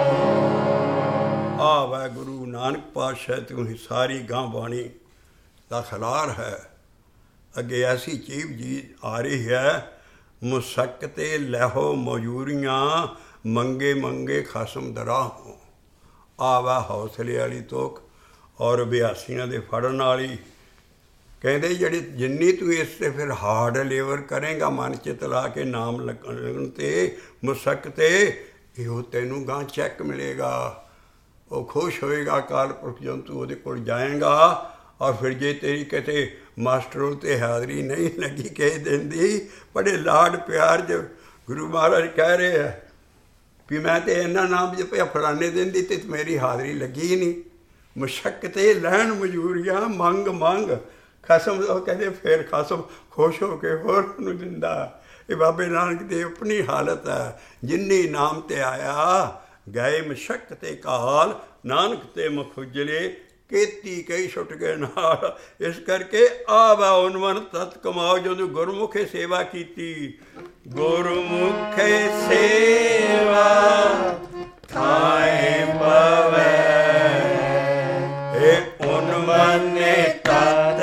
ਆ ਵਾਹਿਗੁਰੂ ਨਾਨਕ ਪਾਤਸ਼ਾਹ ਤੂੰ ਹੀ ਸਾਰੀ ਗਾਂ ਬਾਣੀ ਦਾ ਖਲਾਰ ਹੈ। ਅੱਗੇ ਐਸੀ ਚੀਜ਼ ਜੀ ਆ ਰਹੀ ਹੈ, ਮੁਸੱਕਤੇ ਲਹੋ ਮਜੂਰੀਆਂ, ਮੰਗੇ ਮੰਗੇ ਖਸਮ ਦਰਾਹੋਂ। ਆ ਵਾ ਹੌਸਲੇ ਵਾਲੀ ਤੋਕ ਔਰ ਅਭਿਆਸੀਆਂ ਦੇ ਫੜਨ ਵਾਲੀ। ਕਹਿੰਦੇ ਜਿਹੜੀ ਜਿੰਨੀ ਤੂੰ ਇਸ 'ਤੇ ਫਿਰ ਹਾਰਡ ਲੇਬਰ ਕਰੇਗਾ, ਮਨ ਚਿਤ ਲਾ ਕੇ ਨਾਮ ਲੱਗਣ 'ਤੇ ਮੁਸੱਕਤੇ, ਇਹੋ ਤੈਨੂੰ ਗਾਂ ਚੈੱਕ ਮਿਲੇਗਾ। ਉਹ ਖੁਸ਼ ਹੋਏਗਾ ਅਕਾਲ ਪੁਰਖ ਜਦੋਂ ਤੂੰ ਉਹਦੇ ਕੋਲ ਜਾਏਗਾ। ਔਰ ਫਿਰ ਜੇ ਤੇਰੀ ਕਿਤੇ ਮਾਸਟਰ ਉੱਤੇ ਹਾਜ਼ਰੀ ਨਹੀਂ ਲੱਗੀ ਕਿਸੇ ਦਿਨ ਦੀ, ਬੜੇ ਲਾਡ ਪਿਆਰ 'ਚ ਗੁਰੂ ਮਹਾਰਾਜ ਕਹਿ ਰਹੇ ਆ ਵੀ ਮੈਂ ਤਾਂ ਇੰਨਾ ਨਾਮ ਜਪਿਆ ਫਲਾਣੇ ਦਿਨ ਦੀ, ਅਤੇ ਮੇਰੀ ਹਾਜ਼ਰੀ ਲੱਗੀ ਨਹੀਂ। ਮੁਸ਼ੱਕਤੇ ਲੈਣ ਮਜ਼ਦੂਰੀਆਂ ਮੰਗ ਮੰਗ ਖਸਮ, ਉਹ ਕਹਿੰਦੇ ਫਿਰ ਖਸਮ ਖੁਸ਼ ਹੋ ਕੇ ਹੋਰ ਉਹਨੂੰ ਦਿੰਦਾ। ਇਹ ਬਾਬੇ ਨਾਨਕ ਦੀ ਆਪਣੀ ਹਾਲਤ ਹੈ। ਜਿੰਨੀ ਨਾਮ 'ਤੇ ਆਇਆ ਗਏ ਮੁਸ਼ੱਕਤੇ ਕਾਲ, ਨਾਨਕ ਤੇ ਮੁਖ ਉਜਲੇ, ਕੀਤੀ ਕਈ ਛੁੱਟ ਗਏ ਨਾਲ। ਇਸ ਕਰਕੇ ਆ ਵਾ ਉਨਮਨ ਤਤ ਕਮਾਓ। ਜਦੋਂ ਗੁਰਮੁਖੇ ਸੇਵਾ ਕੀਤੀ, ਗੁਰਮੁਖੇ ਸੇਵਾ ਥਾਏ ਪਵੇ, ਇਹ ਉਨਮਨੇ ਤਤ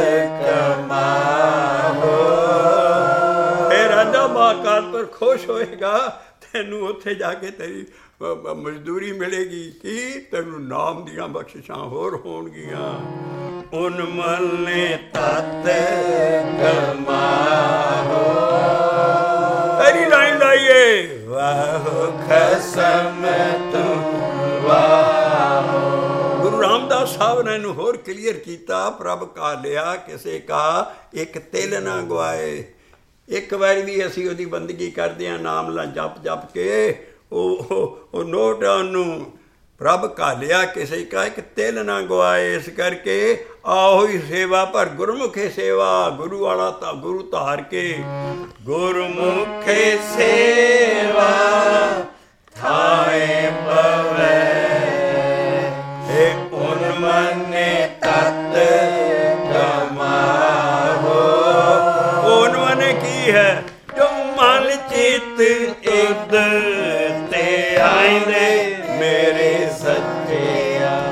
ਕਮਾਓ। ਫਿਰ ਰਾਜਾ ਮਹਾਕਾਲ ਪਰ ਖੁਸ਼ ਹੋਏਗਾ, ਤੈਨੂੰ ਉੱਥੇ ਜਾ ਕੇ ਤੇਰੀ ਮਜ਼ਦੂਰੀ ਮਿਲੇਗੀ। ਕੀ ਤੈਨੂੰ ਨਾਮ ਦੀਆਂ ਬਖਸ਼ਿਸ਼ਾਂ ਹੋਰ ਹੋਣਗੀਆਂ। ਉਨਮਨੇ ਤਤ ਕਮਾਓ। ਪਹਿਲੀ ਲਾਈਨ ਲਾਈਏ, ਵਾਹੋ ਖਸਮ ਤੂੰ ਵਾਹੋ। ਗੁਰੂ ਰਾਮਦਾਸ ਸਾਹਿਬ ਨੇ ਇਹਨੂੰ ਹੋਰ ਕਲੀਅਰ ਕੀਤਾ, ਪ੍ਰਭ ਕਾ ਲਿਆ ਕਿਸੇ ਕਾ ਇੱਕ ਤਿਲ ਨਾ ਗਵਾਏ। ਇੱਕ ਵਾਰੀ ਵੀ ਅਸੀਂ ਉਹਦੀ ਬੰਦਗੀ ਕਰਦੇ ਹਾਂ, ਨਾਮ ਲਾ ਜਪ ਜਪ ਕੇ, ਉਹ ਨੋਟ ਉਹਨੂੰ ਪ੍ਰਭ ਘਾਲਿਆ ਕਿਸੇ ਕਾ ਇੱਕ ਤਿਲ ਨਾ ਗਵਾਏ। ਇਸ ਕਰਕੇ ਆਹੋ ਹੀ ਸੇਵਾ, ਪਰ ਗੁਰਮੁਖੇ ਸੇਵਾ, ਗੁਰੂ ਵਾਲਾ ਤਾਂ ਗੁਰੂ ਧਾਰ ਕੇ। ਗੁਰਮੁਖੇ ਸੇਵਾ ਥਾਏ ਪਵੇ, ਇਹ ਉਨਮਨੇ ਤਤ ਕਮਾ।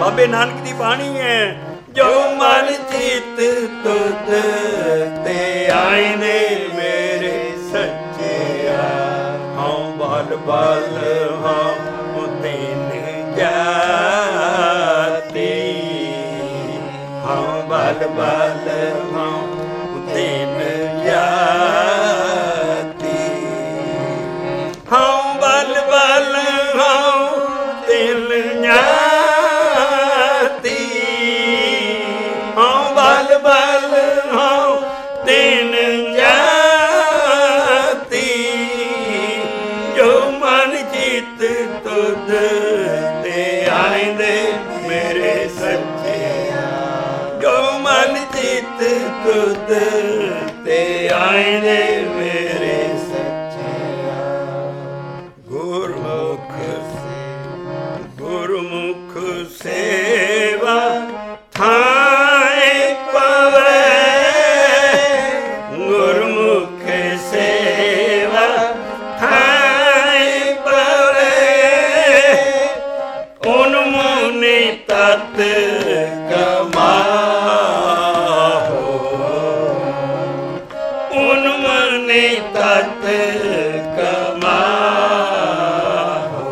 ਬਾਬੇ ਨਾਨਕ ਦੀ ਬਾਣੀ ਹੈ। ਜੋ ਮਨ ਚਿਤ ਤੁਧ ਤੇ ਆਏ ਨੇ ਮੇਰੇ ਸੱਚਿਆ, ਹਉ ਬਲ ਬਲ ਹਉ ਤਿਨ ਜਾਤੀ, ਹਉ ਬਲ ਬਲ ਹਉ ਤਿਨ ਜਾਤੀ, ਹਉ ਬਲ ਬਲ ਹਉ ਤਿਨ ਜਾਤੀ, ਹਉ ਬਲ ਬਲ ਹਉ ਤਿਨ ਜਾਤੀ, ਜੋ ਮਨ ਚਿਤ ਤੁਧ ਤੇ ਆਇਂਦੇ ਮੇਰੇ ਸੱਚਿਆ, ਜੋ ਮਨ ਚਿਤ ਤੁਧ ਤੇ ਆਇਂਦੇ ਮੇਰੇ ਸੱਚਿਆ। ਗੁਰਮੁਖ ਗੁਰਮੁਖ ਸੇਵਾ ਥਾਏ ਪਵੈ, ਗੁਰਮੁਖ ਸੇਵਾ ਥਾਏ ਪਵੈ, ਉਨਮੁਨੇ ਤਤ ਕਮਾਹੋ, ਉਨਮੁਨੇ ਤਤ ਕਮਾਹੋ।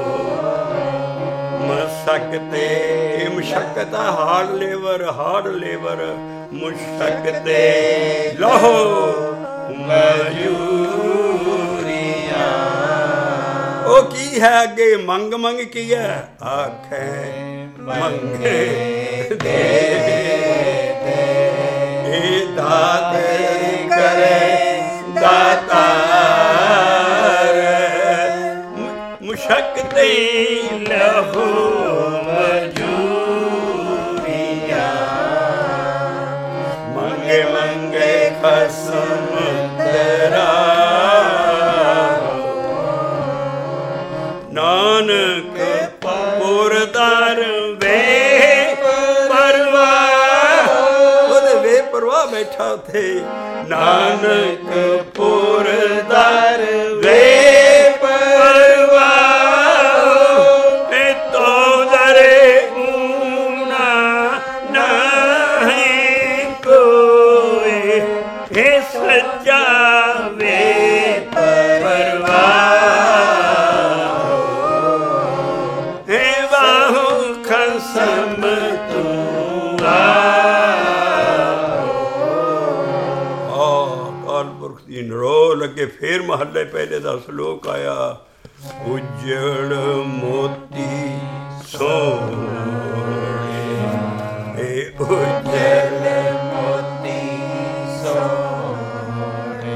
ਮਸਕਤੇ ਮੁਸ਼ਕਤ ਹਾਰ ਲੇਵਰ ਮੁਸ਼ਕਤੇ ਲਹੋ ਮਜੂਰੀਆਂ। ਉਹ ਕੀ ਹੈ ਅੱਗੇ ਮੰਗ ਮੰਗ ਕੀ ਹੈ? ਆਖੇ ਮੰਗੇ ਦੇ ਇਹ ਦਾਤ ਕਰੇ ਦਾਤਾਰ, ਮੁਸ਼ਕਤੇ ਲਹੋ ਮਜੂਰੀਆਂ। ਮੰਗੇ ਮੰਗੇ ਖਸਮ ਤੇਰਾ, ਨਾਨਕ ਪੁਰਦਾਰ ਵੇ ਪਰਵਾਹ, ਉਹਦੇ ਵੇ ਪਰਵਾਹ ਬੈਠਾ ਉੱਥੇ। ਨਾਨਕ ਪੁਰਦਾਰ ਵੇ ਪਰਵਾਹ, ਇਹ ਤੋ ਦਰੇ ਊਨਾ ਨਹੀਂ ਕੋਈ, ਇਹ ਸੱਚਾ ਵੇ ਪਰਵਾਹ, ਖਸਮ ਤੂੰ ਆ। ਅਕਾਲ ਪੁਰਖ ਦੀ ਨਰੋ ਲੱਗੇ। ਫੇਰ ਮਹੱਲੇ ਪਹਿਲੇ ਦਾ ਸ਼ਲੋਕ ਆਇਆ। ਉਜੜ ਮੋਤੀ ਸੋਹਣੇ, ਇਹ ਉਜੜ ਮੋਤੀ ਸੋਹਣੇ,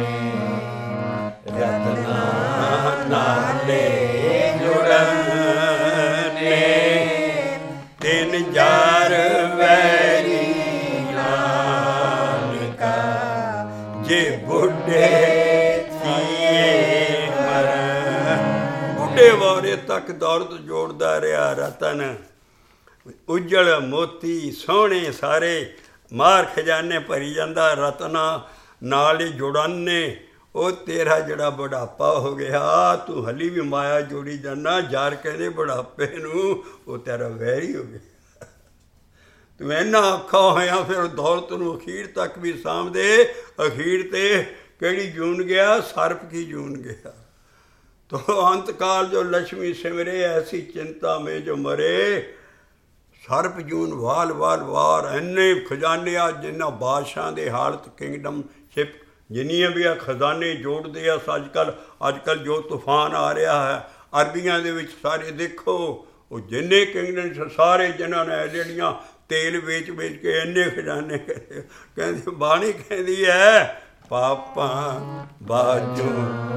ਰਤਨਾ ਨਾਲੇ ਤਿਨ ਜਾਰ ਵੈਰੀ ਨਾਨਕਾ, ਜੇ ਬੁੱਢੇ ਥੀਏ ਮਰਨ। ਬੁੱਢੇ ਵਾਰੇ ਤੱਕ ਦੌਲਤ ਜੋੜਦਾ ਰਿਹਾ ਰਤਨ, ਉਜਲ ਮੋਤੀ ਸੋਹਣੇ ਸਾਰੇ, ਮਾਰ ਖਜ਼ਾਨੇ ਭਰੀ ਜਾਂਦਾ ਰਤਨਾ ਨਾਲ ਹੀ ਜੁੜਾਨੇ। ਉਹ ਤੇਰਾ ਜਿਹੜਾ ਬੁਢਾਪਾ ਹੋ ਗਿਆ, ਤੂੰ ਹਲੀ ਵੀ ਮਾਇਆ ਜੋੜੀ ਜਾਂਦਾ। ਯਾਰ ਕਹਿੰਦੇ ਬੁਢਾਪੇ ਨੂੰ ਉਹ ਤੇਰਾ ਵੈਰੀ ਹੋ ਗਿਆ। ਤੂੰ ਇੰਨਾ ਔਖਾ ਹੋਇਆ, ਫਿਰ ਦੌਲਤ ਨੂੰ ਅਖੀਰ ਤੱਕ ਵੀ ਸਾਂਭਦੇ। ਅਖੀਰ ਤੇ ਕਿਹੜੀ ਜੂਨ ਗਿਆ? ਸਰਪ ਕੀ ਜੂਨ ਗਿਆ। ਤੋ ਅੰਤ ਕਾਲ ਜੋ ਲక్ష్ਮੀ ਸਿਮਰੇ, ਐਸੀ ਚਿੰਤਾ ਮੇ ਜੋ ਮਰੇ। ਸਰਪ ਜੂਨ ਵਾਲ ਵਾਲ ਵਾਰ, ਇੰਨੇ ਖਜ਼ਾਨੇ ਆ ਜਿੰਨਾ ਬਾਦਸ਼ਾਹ ਦੇ ਹਾਲਤ ਕਿੰਗਡਮ ਸ਼ਿਪ ਜਿੰਨੀਆਂ ਵੀ ਆ ਖਜ਼ਾਨੇ ਜੋੜਦੇ ਆ। ਅੱਜ ਕੱਲ੍ਹ ਜੋ ਤੂਫਾਨ ਆ ਰਿਹਾ ਹੈ ਅਰਬੀਆਂ ਦੇ ਵਿੱਚ, ਸਾਰੇ ਦੇਖੋ ਉਹ ਜਿੰਨੇ ਕਿੰਗਡਮ ਸਾਰੇ ਜਿਨ੍ਹਾਂ ਨੇ ਜਿਹੜੀਆਂ ਤੇਲ ਵੇਚ ਕੇ ਇੰਨੇ ਖਜ਼ਾਨੇ ਕਹਿੰਦੇ। ਬਾਣੀ ਕਹਿੰਦੀ ਹੈ ਪਾਪਾਂ ਬਾਝੋਂ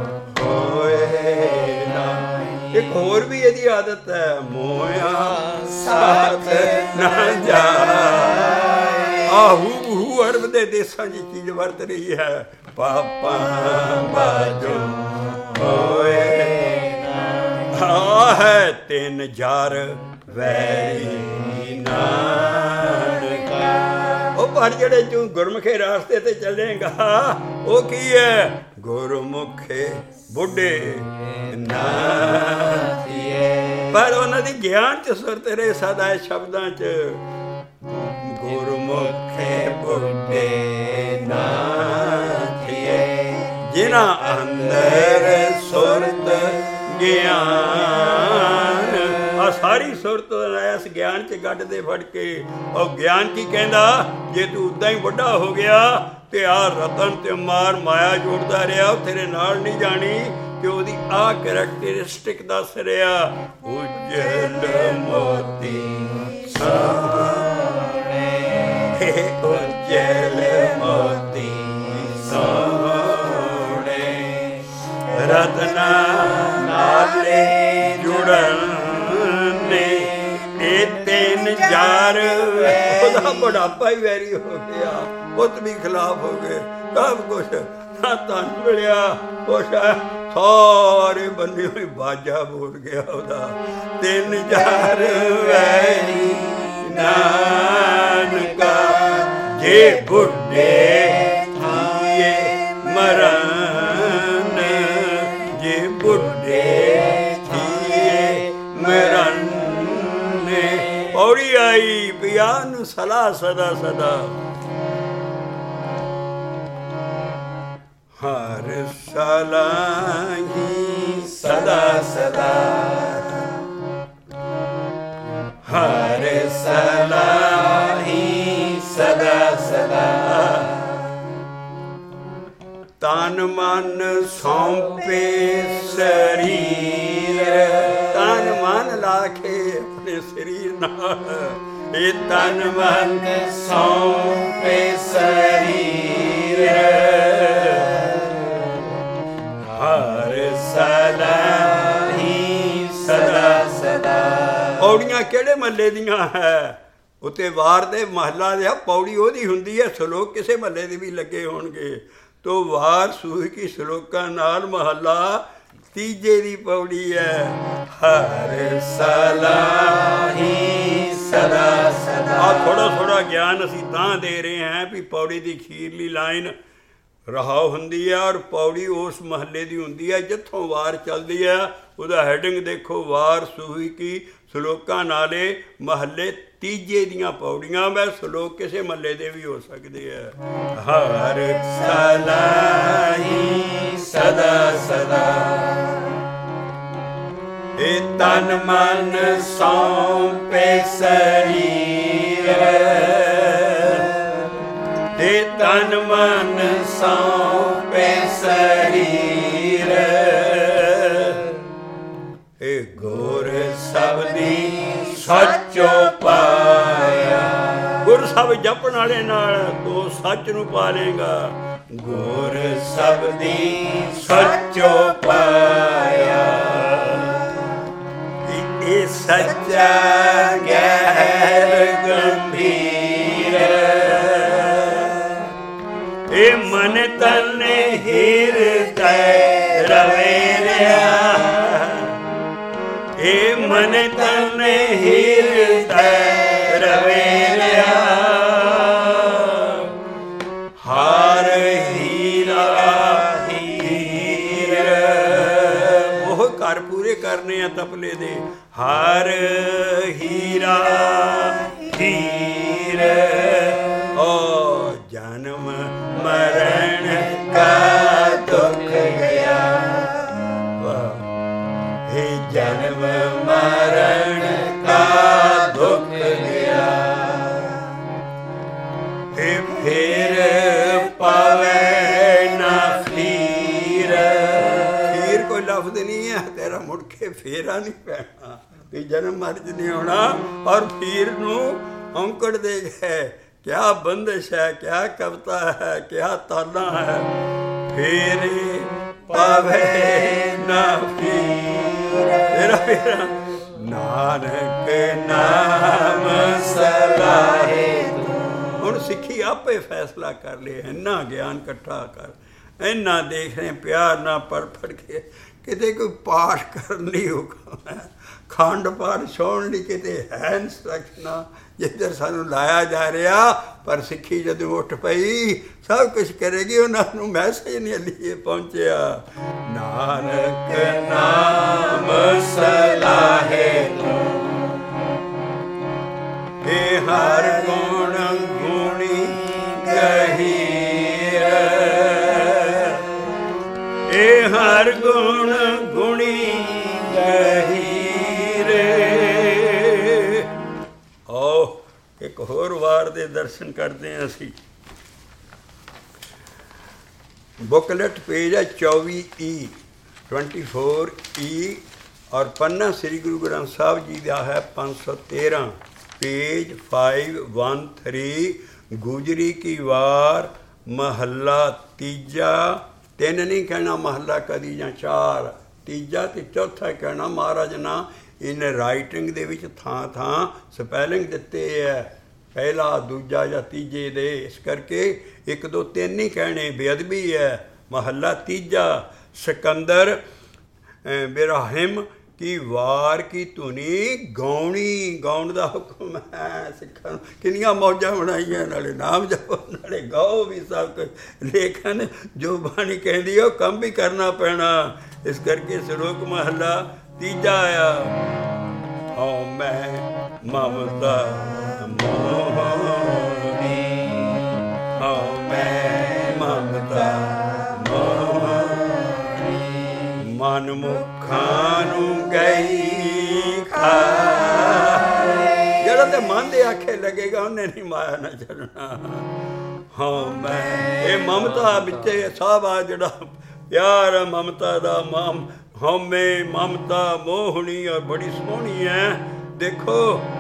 ਹੋਏ ਨਾ। ਇੱਕ ਹੋਰ ਵੀ ਇਹਦੀ ਆਦਤ ਹੈ, ਮੋਇਆ ਸਾਥ ਨਾ ਜਾਏ। ਆਹੂ ਅਰਬ ਦੇ ਦੇਸਾਂ 'ਚ ਚੀਜ਼ ਵਰਤ ਰਹੀ ਹੈ, ਪਾਪਾਂ ਬਾਝੋਂ ਹੋਏ ਨਾ ਹੈ। ਤਿੰਨ ਜਾਰ ਵੈਰੀ ਨਾਨਕਾ। ਉਹ ਪਰ ਜਿਹੜੇ ਤੂੰ ਗੁਰਮੁਖੇ ਰਾਸਤੇ ਤੇ ਚੱਲੇਗਾ, ਉਹ ਕੀ ਹੈ? ਗੁਰਮੁਖੇ ਬੁੱਢੇ ਨਾਥੀਏ। ਪਰ ਉਹਨਾਂ ਦੀ ਗਿਆਨ ਚ ਸੁਰਤ ਰਹੇ ਸਦਾ ਸ਼ਬਦਾਂ ਚ ਗੁਰਮੁਖੇ ਬੁੱਢੇ ਨਾਥੀਏ ਜਿਨ੍ਹਾਂ ਅੰਦਰ ਸੁਰਤ ਗਿਆਨ। ਆ ਸਾਰੀ ਸੁਰਤ ਇਸ ਗਿਆਨ ਚ ਗੱਡ ਦੇ ਫੜ ਕੇ। ਉਹ ਗਿਆਨ ਕੀ ਕਹਿੰਦਾ, ਜੇ ਤੂੰ ਉਦਾਂ ਹੀ ਵੱਡਾ ਹੋ ਗਿਆ ਤੇ ਆ ਰਤਨ ਤੇ ਮਾਰ ਮਾਇਆ ਜੋੜਦਾ ਰਿਹਾ, ਉਹ ਤੇਰੇ ਨਾਲ ਨਹੀਂ ਜਾਣੀ। ਤੇ ਉਹਦੀ ਆ ਕਰੈਕਟਰਿਸਟਿਕ ਦੱਸ ਰਿਹਾ, ਉਜਲ ਮੋਤੀ ਸੋਹਣੇ ਉਜਲ ਮੋਤੀ ਸੋਹਣੇ ਰਤਨਾ ਨਾਲੇ ਜੁੜਨ ਨੇ ਇਹ ਤਿੰਨ ਚਾਰ। ਉਹਦਾ ਬੁਢਾਪਾ ਹੀ ਵੈਰੀ ਹੋ ਗਿਆ, ਪੁੱਤ ਵੀ ਖਿਲਾਫ ਹੋ ਗਏ, ਸਭ ਕੁਛ ਨਾ ਧਨ ਮਿਲਿਆ, ਕੁਛ ਸਾਰੇ ਬੰਨੇ ਹੋਈ ਬਾਜਾ ਬੋਲ ਗਿਆ ਉਹਦਾ। ਤਿੰਨ ਚਾਰ ਵੈਰੀ ਨਾਨਕਾ ਜੇ ਬੁੱਢੇ ਥੀਏ ਮਰਨ, ਜੇ ਬੁੱਢੇ ਥੀਏ ਮਰਨ। ਪੌੜੀ ਆਈ ਪਿਆ ਨੂੰ ਸਲਾਹ ਸਦਾ ਸਦਾ, ਹਰ ਸਲਾਹੀ ਸਦਾ ਸਦਾ, ਹਰ ਸਲਾਹੀ ਸਦਾ ਸਦਾ। ਤਨ ਮਨ ਸੌਂਪੇ ਸਰੀਰ, ਤਨ ਮਨ ਲਾ ਕੇ ਆਪਣੇ ਸਰੀਰ ਨਾਲ, ਇਹ ਤਨ ਮਨ ਸੌਂਪੇ ਸਰੀਰ, ਹਰ ਸਲਾਹੀ ਸਦਾ ਸਦਾ। ਪੌੜੀਆਂ ਕਿਹੜੇ ਮਹੱਲੇ ਦੀਆਂ ਹੈ? ਉੱਤੇ ਵਾਰ ਦੇ ਮਹੱਲਾ ਦੇ ਪੌੜੀ ਉਹਦੀ ਹੁੰਦੀ ਹੈ, ਸਲੋਕ ਕਿਸੇ ਮਹੱਲੇ ਦੇ ਵੀ ਲੱਗੇ ਹੋਣਗੇ। ਤੋ ਵਾਰ ਸੂਹੀ ਕੀ ਸਲੋਕਾਂ ਨਾਲ ਮਹੱਲਾ ਤੀਜੇ ਦੀ ਪੌੜੀ ਹੈ, ਹਰ ਸਲਾਹੀ ਸਦਾ ਸਦਾ। ਆ ਥੋੜਾ ਥੋੜਾ ਗਿਆਨ ਅਸੀਂ ਤਾਂ ਦੇ ਰਹੇ ਹਾਂ ਵੀ ਪੌੜੀ ਦੀ ਅਖੀਰਲੀ ਲਾਈਨ ਰਹਾਉ ਹੁੰਦੀ ਹੈ, ਔਰ ਪੌੜੀ ਉਸ ਮਹੱਲੇ ਦੀ ਹੁੰਦੀ ਹੈ ਜਿੱਥੋਂ ਵਾਰ ਚੱਲਦੀ ਹੈ। ਉਹਦਾ ਹੈਡਿੰਗ ਦੇਖੋ, ਵਾਰ ਸੂਹੀ ਕੀ ਸਲੋਕਾਂ ਨਾਲੇ ਮਹੱਲੇ ਤੀਜੇ ਦੀਆਂ ਪੌੜੀਆਂ। ਮੈਂ ਸਲੋਕ ਕਿਸੇ ਮਹੱਲੇ ਦੇ ਵੀ ਹੋ ਸਕਦੇ ਆ। ਹਰ ਸਲਾਹੀ ਸਦਾ ਸਦਾ, ਇਹ ਤਨ ਮਨ ਸੌਂਪੇ ਸਰੀਰ, ਇਹ ਤਨ ਮਨ ਸੌਂਪੇ ਸਰੀਰ, ਇਹ ਗੁਰ ਸਬਦੀ ਸੱਚੋ ਪਾਇਆ। ਗੁਰ ਸਭ ਜਪਣ ਵਾਲੇ ਨਾਲ ਤੂੰ ਸੱਚ ਨੂੰ ਪਾ ਲੇਗਾ। ਗੁਰ ਸਬਦੀ ਸੱਚੋ ਪਾਇਆ, ਇਹ ਸੱਚਾ ਗਹਿਰ ਗੰਭੀਰ, ਇਹ ਮਨ ਤਨ ਹਿਰਦੈ ਰਵੇ ਰਿਹਾ, ਇਹ ਮਨ ਤਨ ਹਿਰਦੈ ਰਵੇ ਰਿਹਾ। ਹਰ ਹੀਰਾ ਹੀਰ, ਉਹ ਘਰ ਪੂਰੇ ਕਰਨੇ ਆ ਤਪਲੇ ਦੇ। ਹਰ ਹੀਰਾ ਹੀਰ, ਓ ਜਨਮ ਮਰਨ ਕਾ ਦੁੱਖ ਗਿਆ, हे ਜਨਮ ਮਰਨ ਕਾ ਦੁੱਖ ਗਿਆ, हे ਫਿਰ ਪਾਵੇ ਨਾ ਫੀਰ। ਫੀਰ ਕੋਈ ਲਫ਼ਜ਼ ਨਹੀਂ ਹੈ, ਤੇਰਾ ਮੁੜ ਕੇ ਫੇਰਾ ਨਹੀਂ ਪੈਣਾ, ਵੀ ਜਨਮ ਮਰਜ ਨਹੀਂ ਹੋਣਾ। ਔਰ ਫੀਰ ਨੂੰ ਔਂਕੜ ਦੇ ਗਏ, ਕਿਆ ਬੰਦਿਸ਼ ਹੈ, ਕਿਆ ਕਵਿਤਾ ਹੈ, ਕਿਆ ਤਾਨਾ ਹੈ। ਫੇਰੇ ਪਾਵੇ ਨਾ ਫੀਰ, ਤੇਰਾ ਫੇਰਾ ਨਾਨਕ ਨਾਮ ਸਲਾਹੇ ਤੂੰ। ਹੁਣ ਸਿੱਖੀ ਆਪੇ ਫੈਸਲਾ ਕਰ ਲੈ, ਇੰਨਾ ਗਿਆਨ ਇਕੱਠਾ ਕਰ, ਇੰਨਾ ਦੇਖ ਰਹੇ ਪਿਆਰ ਨਾਲ ਪੜ੍ਹ ਪੜ੍ਹ ਕੇ ਕਿਤੇ ਕੋਈ ਪਾਠ ਕਰਨ ਲਈ ਹੁਕਮ ਹੈ, ਖੰਡ ਪਾਠ ਛੋੜਨ ਲਈ ਕਿਤੇ ਹੈ ਇੰਸਟਰਕਸ਼ਨਾਂ ਜਿੱਧਰ ਸਾਨੂੰ ਲਾਇਆ ਜਾ ਰਿਹਾ। ਪਰ ਸਿੱਖੀ ਜਦੋਂ ਉੱਠ ਪਈ ਸਭ ਕੁਛ ਕਰੇਗੀ। ਉਹਨਾਂ ਨੂੰ ਮੈਸੇਜ ਨਹੀਂ ਲਈ ਪਹੁੰਚਿਆ। ਨਾਨਕ ਨਾਮ ਸਲਾਹੇ ਤੂੰ, ਇਹ ਹਰ ਗੁਣ ਗੁਣੀ ਗਹੀਰ, ਇਹ ਹਰ ਗੁਣ ਗੁਣੀ ਗਹੀਰ। ਆਓ ਇੱਕ ਹੋਰ ਵਾਰ ਦੇ ਦਰਸ਼ਨ ਕਰਦੇ ਹਾਂ ਅਸੀਂ। ਬੁਕਲੇਟ ਪੇਜ ਹੈ 24E 24E ਔਰ ਪੰਨਾ ਸ੍ਰੀ ਗੁਰੂ ਗ੍ਰੰਥ ਸਾਹਿਬ ਜੀ ਦਾ ਹੈ 513 पेज 513। गुजरी की वार महला तीजा, तीन नहीं कहना महला कदी ਜਾਂ ਚਾਰ, ਤੀਜਾ ਤੇ ਚੌਥਾ ਕਹਿਣਾ। ਮਹਾਰਾਜ ਨਾ ਇਹਨੇ ਰਾਈਟਿੰਗ ਦੇ ਵਿੱਚ ਥਾਂ ਥਾਂ ਸਪੈਲਿੰਗ ਦਿੱਤੇ ਹੈ, ਪਹਿਲਾ ਦੂਜਾ ਜਾਂ ਤੀਜੇ ਦੇ। ਇਸ ਕਰਕੇ 1 2 3 ਨਹੀਂ ਕਹਿਣੇ, ਬੇਅਦਬੀ ਹੈ। ਮਹੱਲਾ ਤੀਜਾ ਸਿਕੰਦਰ ਬਿਰਾਹਿਮ की वार की धुनी गाउणी, गाउण का हुक्म है सिखां। किनियां मौजां बनाईयां, नाले नाम जपो नाले गाओ भी सब कुछ, लेकिन जो बाणी कहती है वो कम भी करना पैना। इस करके श्लोक महला तीजा आया। हाँ मैं ममता मोहनी, हाँ मैं ममता मोहनी, मन मुखां नूं गई खाए। ਜਿਹੜਾ ਤੇ ਮਨ ਦੇ ਆਖੇ ਲੱਗੇਗਾ ਉਹਨੇ ਨਹੀਂ ਮਾਇਆ ਨਾ ਚੱਲਣਾ। ਹਾਂ ਮੈਂ ਇਹ ਮਮਤਾ ਵਿੱਚ ਸਭ ਆ ਜਿਹੜਾ ਪਿਆਰ ਹੈ ਮਮਤਾ ਦਾ, ਮਮ ਹਉਮੈ ਮਮਤਾ ਮੋਹਣੀ ਔਰ ਬੜੀ ਸੋਹਣੀ ਹੈ। ਦੇਖੋ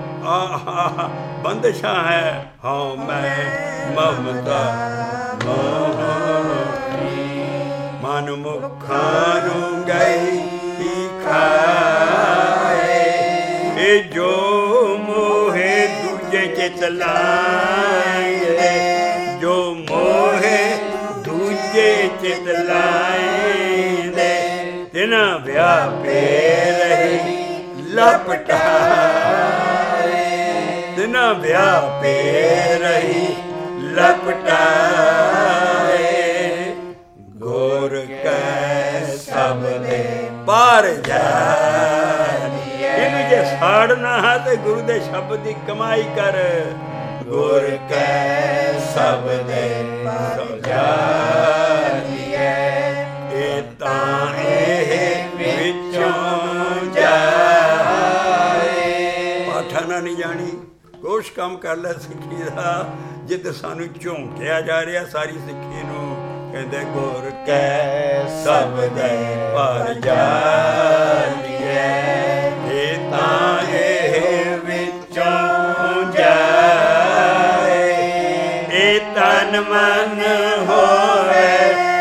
ਬੰਦਸ਼ਾਂ ਹੈ। ਹਾਂ ਮੈਂ ਮਮਤਾ ਮੋਹਣੀ, ਮਨ ਮੁਖਾਂ ਨੂੰ ਗਈ जो मोहे दूजे चित लाए, जो मोहे दूजे चित लाए, तिना व्यापे रही लपटाए, तिना व्यापे रही लपटाए। गोर कै सब दे पार जानी, ਇਹਨੂੰ ਜੇ ਸਾੜਨਾ ਹੈ ਤੇ ਗੁਰੂ ਦੇ ਸ਼ਬਦ ਦੀ ਕਮਾਈ ਕਰ। ਗੁਰ ਕੈ ਸਬਦੇ ਜਾਣੀਐ, ਇਹ ਤਾਂ ਇਹ ਵਿੱਚੋਂ ਜਾਏ। ਪਾਠਾਂ ਨਾਲ ਨਹੀਂ ਜਾਣੀ, ਕੁਛ ਕੰਮ ਕਰ ਲੈ ਸਿੱਖੀ ਦਾ। ਜਿੱਦ ਸਾਨੂੰ ਝੋਂਕਿਆ ਜਾ ਰਿਹਾ ਸਾਰੀ ਸਿੱਖੀ ਨੂੰ, ਕਹਿੰਦੇ ਗੁਰ ਕੈ ਸਬਦੇ ਪਰ ਜਾਣੀਐ, ਤਾਂ ਇਹ ਵਿੱਚੋਂ ਜਾਏ। ਇਹ ਤਨ ਮਨ ਹੋਵੇ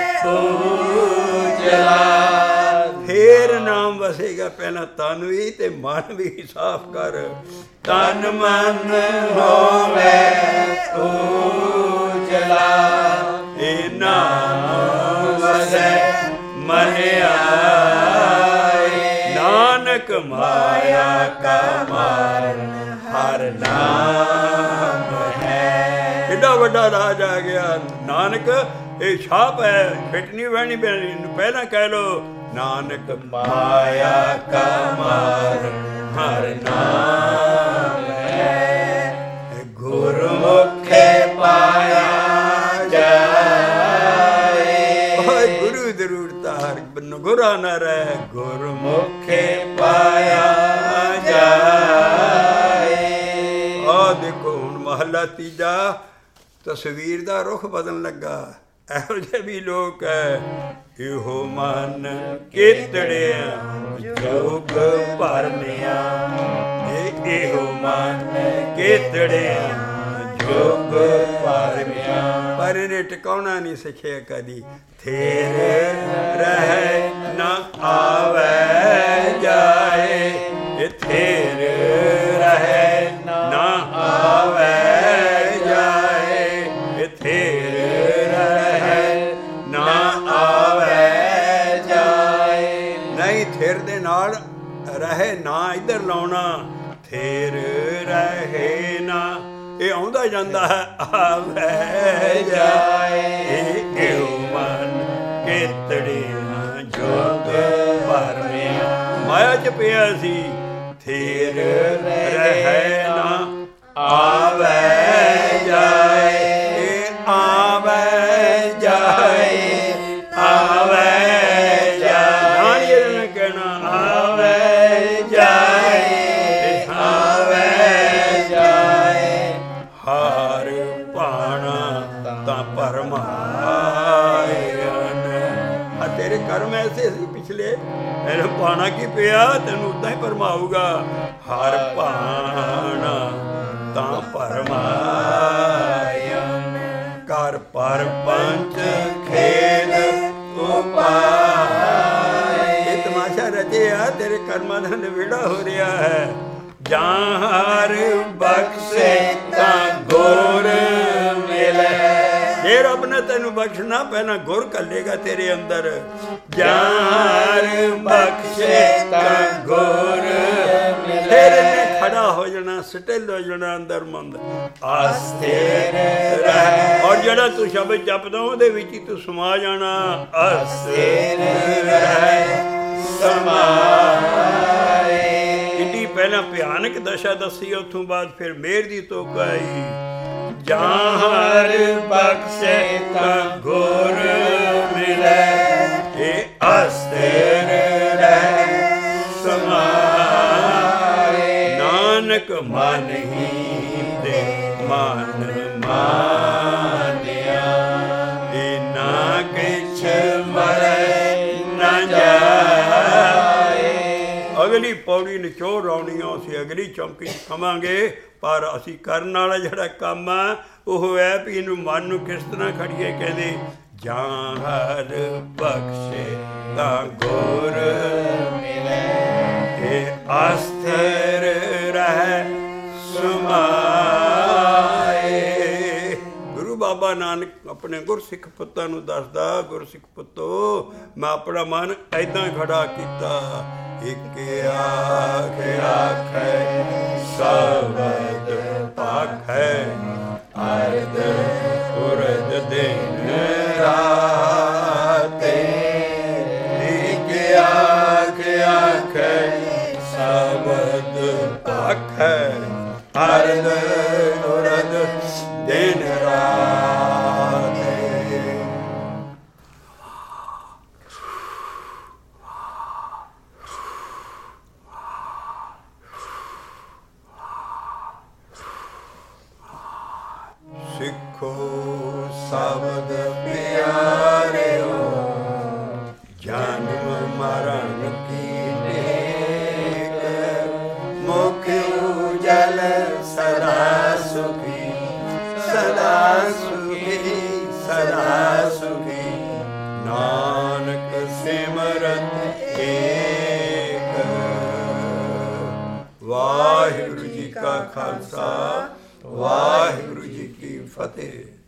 ਪੂਜਲਾ, ਫੇਰ ਨਾਮ ਵਸੇਗਾ। ਪਹਿਲਾਂ ਤਨ ਵੀ ਤੇ ਮਨ ਵੀ ਸਾਫ਼ ਕਰ। ਤਨ ਮਨ ਹੋਵੇ ਪੂਜਲਾ, ਇਹ ਨਾਮ ਵਸੈ ਮਨ ਆਏ। ਨਾਨਕ ਮਾਇਆ ਕਾ ਮਾਰਨ ਹਰ ਨਾਮ ਹੈ। ਕਿੱਡਾ ਵੱਡਾ ਰਾਜ ਆ ਗਿਆ। ਨਾਨਕ ਇਹ ਛਾਪ ਹੈ, ਫਿੱਟ ਨਹੀਂ ਬਹਿਣੀ ਪੈਣੀ। ਪਹਿਲਾਂ ਕਹਿ ਲੋ ਨਾਨਕ ਮਾਇਆ ਕਾ ਮਾਰਨ ਹਰ ਨਾਮ ਹੈ। ਗੁਰਮੁਖੇ ਪਾਇਆ ਜਾਏ, ਗੁਰੂ ਜ਼ਰੂਰ ਤਾਰ ਗੁਰਾ ਨਾ ਰਹਿ। ਗੁਰਮੁਖੇ ਪਾਇਆ ਜਾਏ। ਆਹ ਦੇਖੋ ਹੁਣ ਮਹੱਲਾ ਤੀਜਾ, ਤਸਵੀਰ ਦਾ ਰੁਖ ਬਦਲਣ ਲੱਗਾ। ਇਹੋ ਜਿਹੇ ਵੀ ਲੋਕ ਹੈ। ਇਹੋ ਮਨ ਕੀਤੜਿਆਂ ਜੋਗ ਭਰਨਿਆ, ਇਹੋ ਮਨ ਕੀਤੜਿਆਂ ਜੋਗ ਭਰਨਿਆ। ਪਰ ਇਹਨੇ ਟਿਕਾਉਣਾ ਨਹੀਂ ਸਿੱਖਿਆ ਕਦੀ। ਥੇਰ ਰਹਿ ਨਾ ਆਵੇ ਜਾਏ, ਇਹ ਥੇਰ ਰਹਿ ਨਾ ਆਵੇ ਜਾਏ, ਇਹ ਥੇਰ ਰਹਿ ਨਾ ਆਵੇ ਜਾਏ। ਨਾ। ਇਹ ਆਉਂਦਾ ਜਾਂਦਾ ਹੈ ਆਵੇ ਜਾਏ, ਇਹੋ ਮਨ ਕੇਤੜੀਆਂ ਜੋਗ ਭਰਮਿਆ। ਮਾਇਆ ਚ ਪਿਆ ਸੀ ਥੀਰ ਰਹਿ ਨਾ, ਆਵੇ ਜਾਏ, ਇਹ ਆਵੇ ਜਾਏ, ਆਵੇ ਜਾਏ। ਨਾਨਕ ਨੇ ਕਹਿਣਾ ਆਵੇ ਜਾਏ, ਆਵੇ ਜਾਏ। ਹਾਰ ਪਾਣਾ ਤਾਂ ਭਰਮਾਇਨ। ਆ ਤੇਰੇ ਕਰਮ ਐਸੇ ਸੀ ਪਿਛਲੇ, ਇਹਨੂੰ ਪਾਣਾ ਕੀ ਪਿਆ, ਤੈਨੂੰ ਉਦਾਂ ਹੀ ਭਰਮਾਊਗਾ। ਹਰ ਪਾਣਾ ਤਾਂ ਭਰਮਾਇਨ, ਕਰ ਪਰ ਪੰਚ ਖੇਲ ਉਪਾਏ। ਇਹ ਤਮਾਸ਼ਾ ਰਚਿਆ, ਤੇਰੇ ਕਰਮਾਂ ਦਾ ਨਿਬੇੜਾ ਹੋ ਰਿਹਾ ਹੈ। ਜਾਂ ਹਰ ਬਖਸ਼ੇ ਤਾਂ ਗੁਰ ਮਿਲੇ। ਜੇ ਰੱਬ ਨੇ ਤੈਨੂੰ ਬਖਸ਼ਣਾ, ਪਹਿਲਾਂ ਗੁਰ ਘੱਲੇਗਾ ਤੇਰੇ ਅੰਦਰ। ਜਾਂ ਹਰ ਬਖਸ਼ੇ ਤਾਂ ਗੁਰ ਮਿਲੇ। ਫਿਰ ਇਹਨੇ ਖੜਾ ਹੋ ਜਾਣਾ, ਸਟਿਲ ਹੋ ਜਾਣਾ ਅੰਦਰ ਮੰਦ, ਅਸਥਿਰ ਰਹਿ। ਔਰ ਜਿਹੜਾ ਤੂੰ ਸ਼ਬਦ ਜਪਦਾ ਉਹਦੇ ਵਿੱਚ ਹੀ ਤੂੰ ਸਮਾ ਜਾਣਾ। ਅਸਥਿਰ ਰਹਿ ਸਮਾਏ। ਕਿੰਨੀ ਪਹਿਲਾਂ ਭਿਆਨਕ ਦਸ਼ਾ ਦੱਸੀ, ਉੱਥੋਂ ਬਾਅਦ ਫਿਰ ਮਿਹਰ ਦੀ ਤੋਕ ਆਈ। ਜਾਂ ਹਰ ਬਖਸ਼ੇ ਤਾਂ ਗੁਰ ਮਿਲੇ, ਇਹ ਅਸਥਿਰ ਰਹਿ ਸਮਾਏ। ਨਾਨਕ ਮਨ ਹੀ ਦੇ ਮਨ ਮਾਨਿਆ, ਇਹ ਨਾ ਕਿਛ ਮਰੇ ਨਾ ਜਾਏ। ਅਗਲੀ ਪੌੜੀ ਨਿਚੋੜ ਆਉਣੀ ਆ, ਅਸੀਂ ਅਗਲੀ ਚੌਂਕੀ 'ਚ ਕਵਾਂਗੇ। ਪਰ ਅਸੀਂ ਕਰਨ ਵਾਲਾ ਜਿਹੜਾ ਕੰਮ ਆ ਉਹ ਹੈ ਵੀ ਇਹਨੂੰ ਮਨ ਨੂੰ ਕਿਸ ਤਰ੍ਹਾਂ ਖੜੀਏ। ਕਹਿੰਦੇ ਜਾਂ ਹਰ ਬਖਸ਼ੇ ਤਾਂ ਗੁਰ ਮਿਲੇ, ਇਹ ਅਸਥਿਰ ਰਹਿ ਸਮਾਏ। ਗੁਰੂ ਬਾਬਾ ਨਾਨਕ ਆਪਣੇ ਗੁਰਸਿੱਖ ਪੁੱਤਾਂ ਨੂੰ ਦੱਸਦਾ, ਗੁਰਸਿੱਖ ਪੁੱਤੋ ਮੈਂ ਆਪਣਾ ਮਨ ਏਦਾਂ ਖੜਾ ਕੀਤਾ। ਇੱਕ ਆਖ ਆਖੈ ਸਬਦ ਪਾਖੈ, ਅਰਧ ਉਰਧ ਦਿਨ ਰਾਤੇ। ਇੱਕ ਆਖ ਆਖੈ ਸਬਦ ਪਾਖੈ, ਅਰਧ ਉਰਧ ਦਿਨ ਰਾਤੇ। ਸਿੱਖੋ ਸ਼ਬਦ ਪਿਆਰਿਓ, ਜਨਮ ਮਰਨ ਕੀ ਟੇਕ। ਮੁਖ ਉਜਲ ਸਦਾ ਸੁਖੀ, ਸਦਾ ਸੁਖੀ, ਸਦਾ ਸੁਖੀ। ਨਾਨਕ ਸਿਮਰਤ ਏਕ। ਵਾਹਿਗੁਰੂ ਜੀ ਕਾ ਖਾਲਸਾ, ਵਾਹਿਗੁਰੂ ਜੀ ਕੀ ਫਤਿਹ।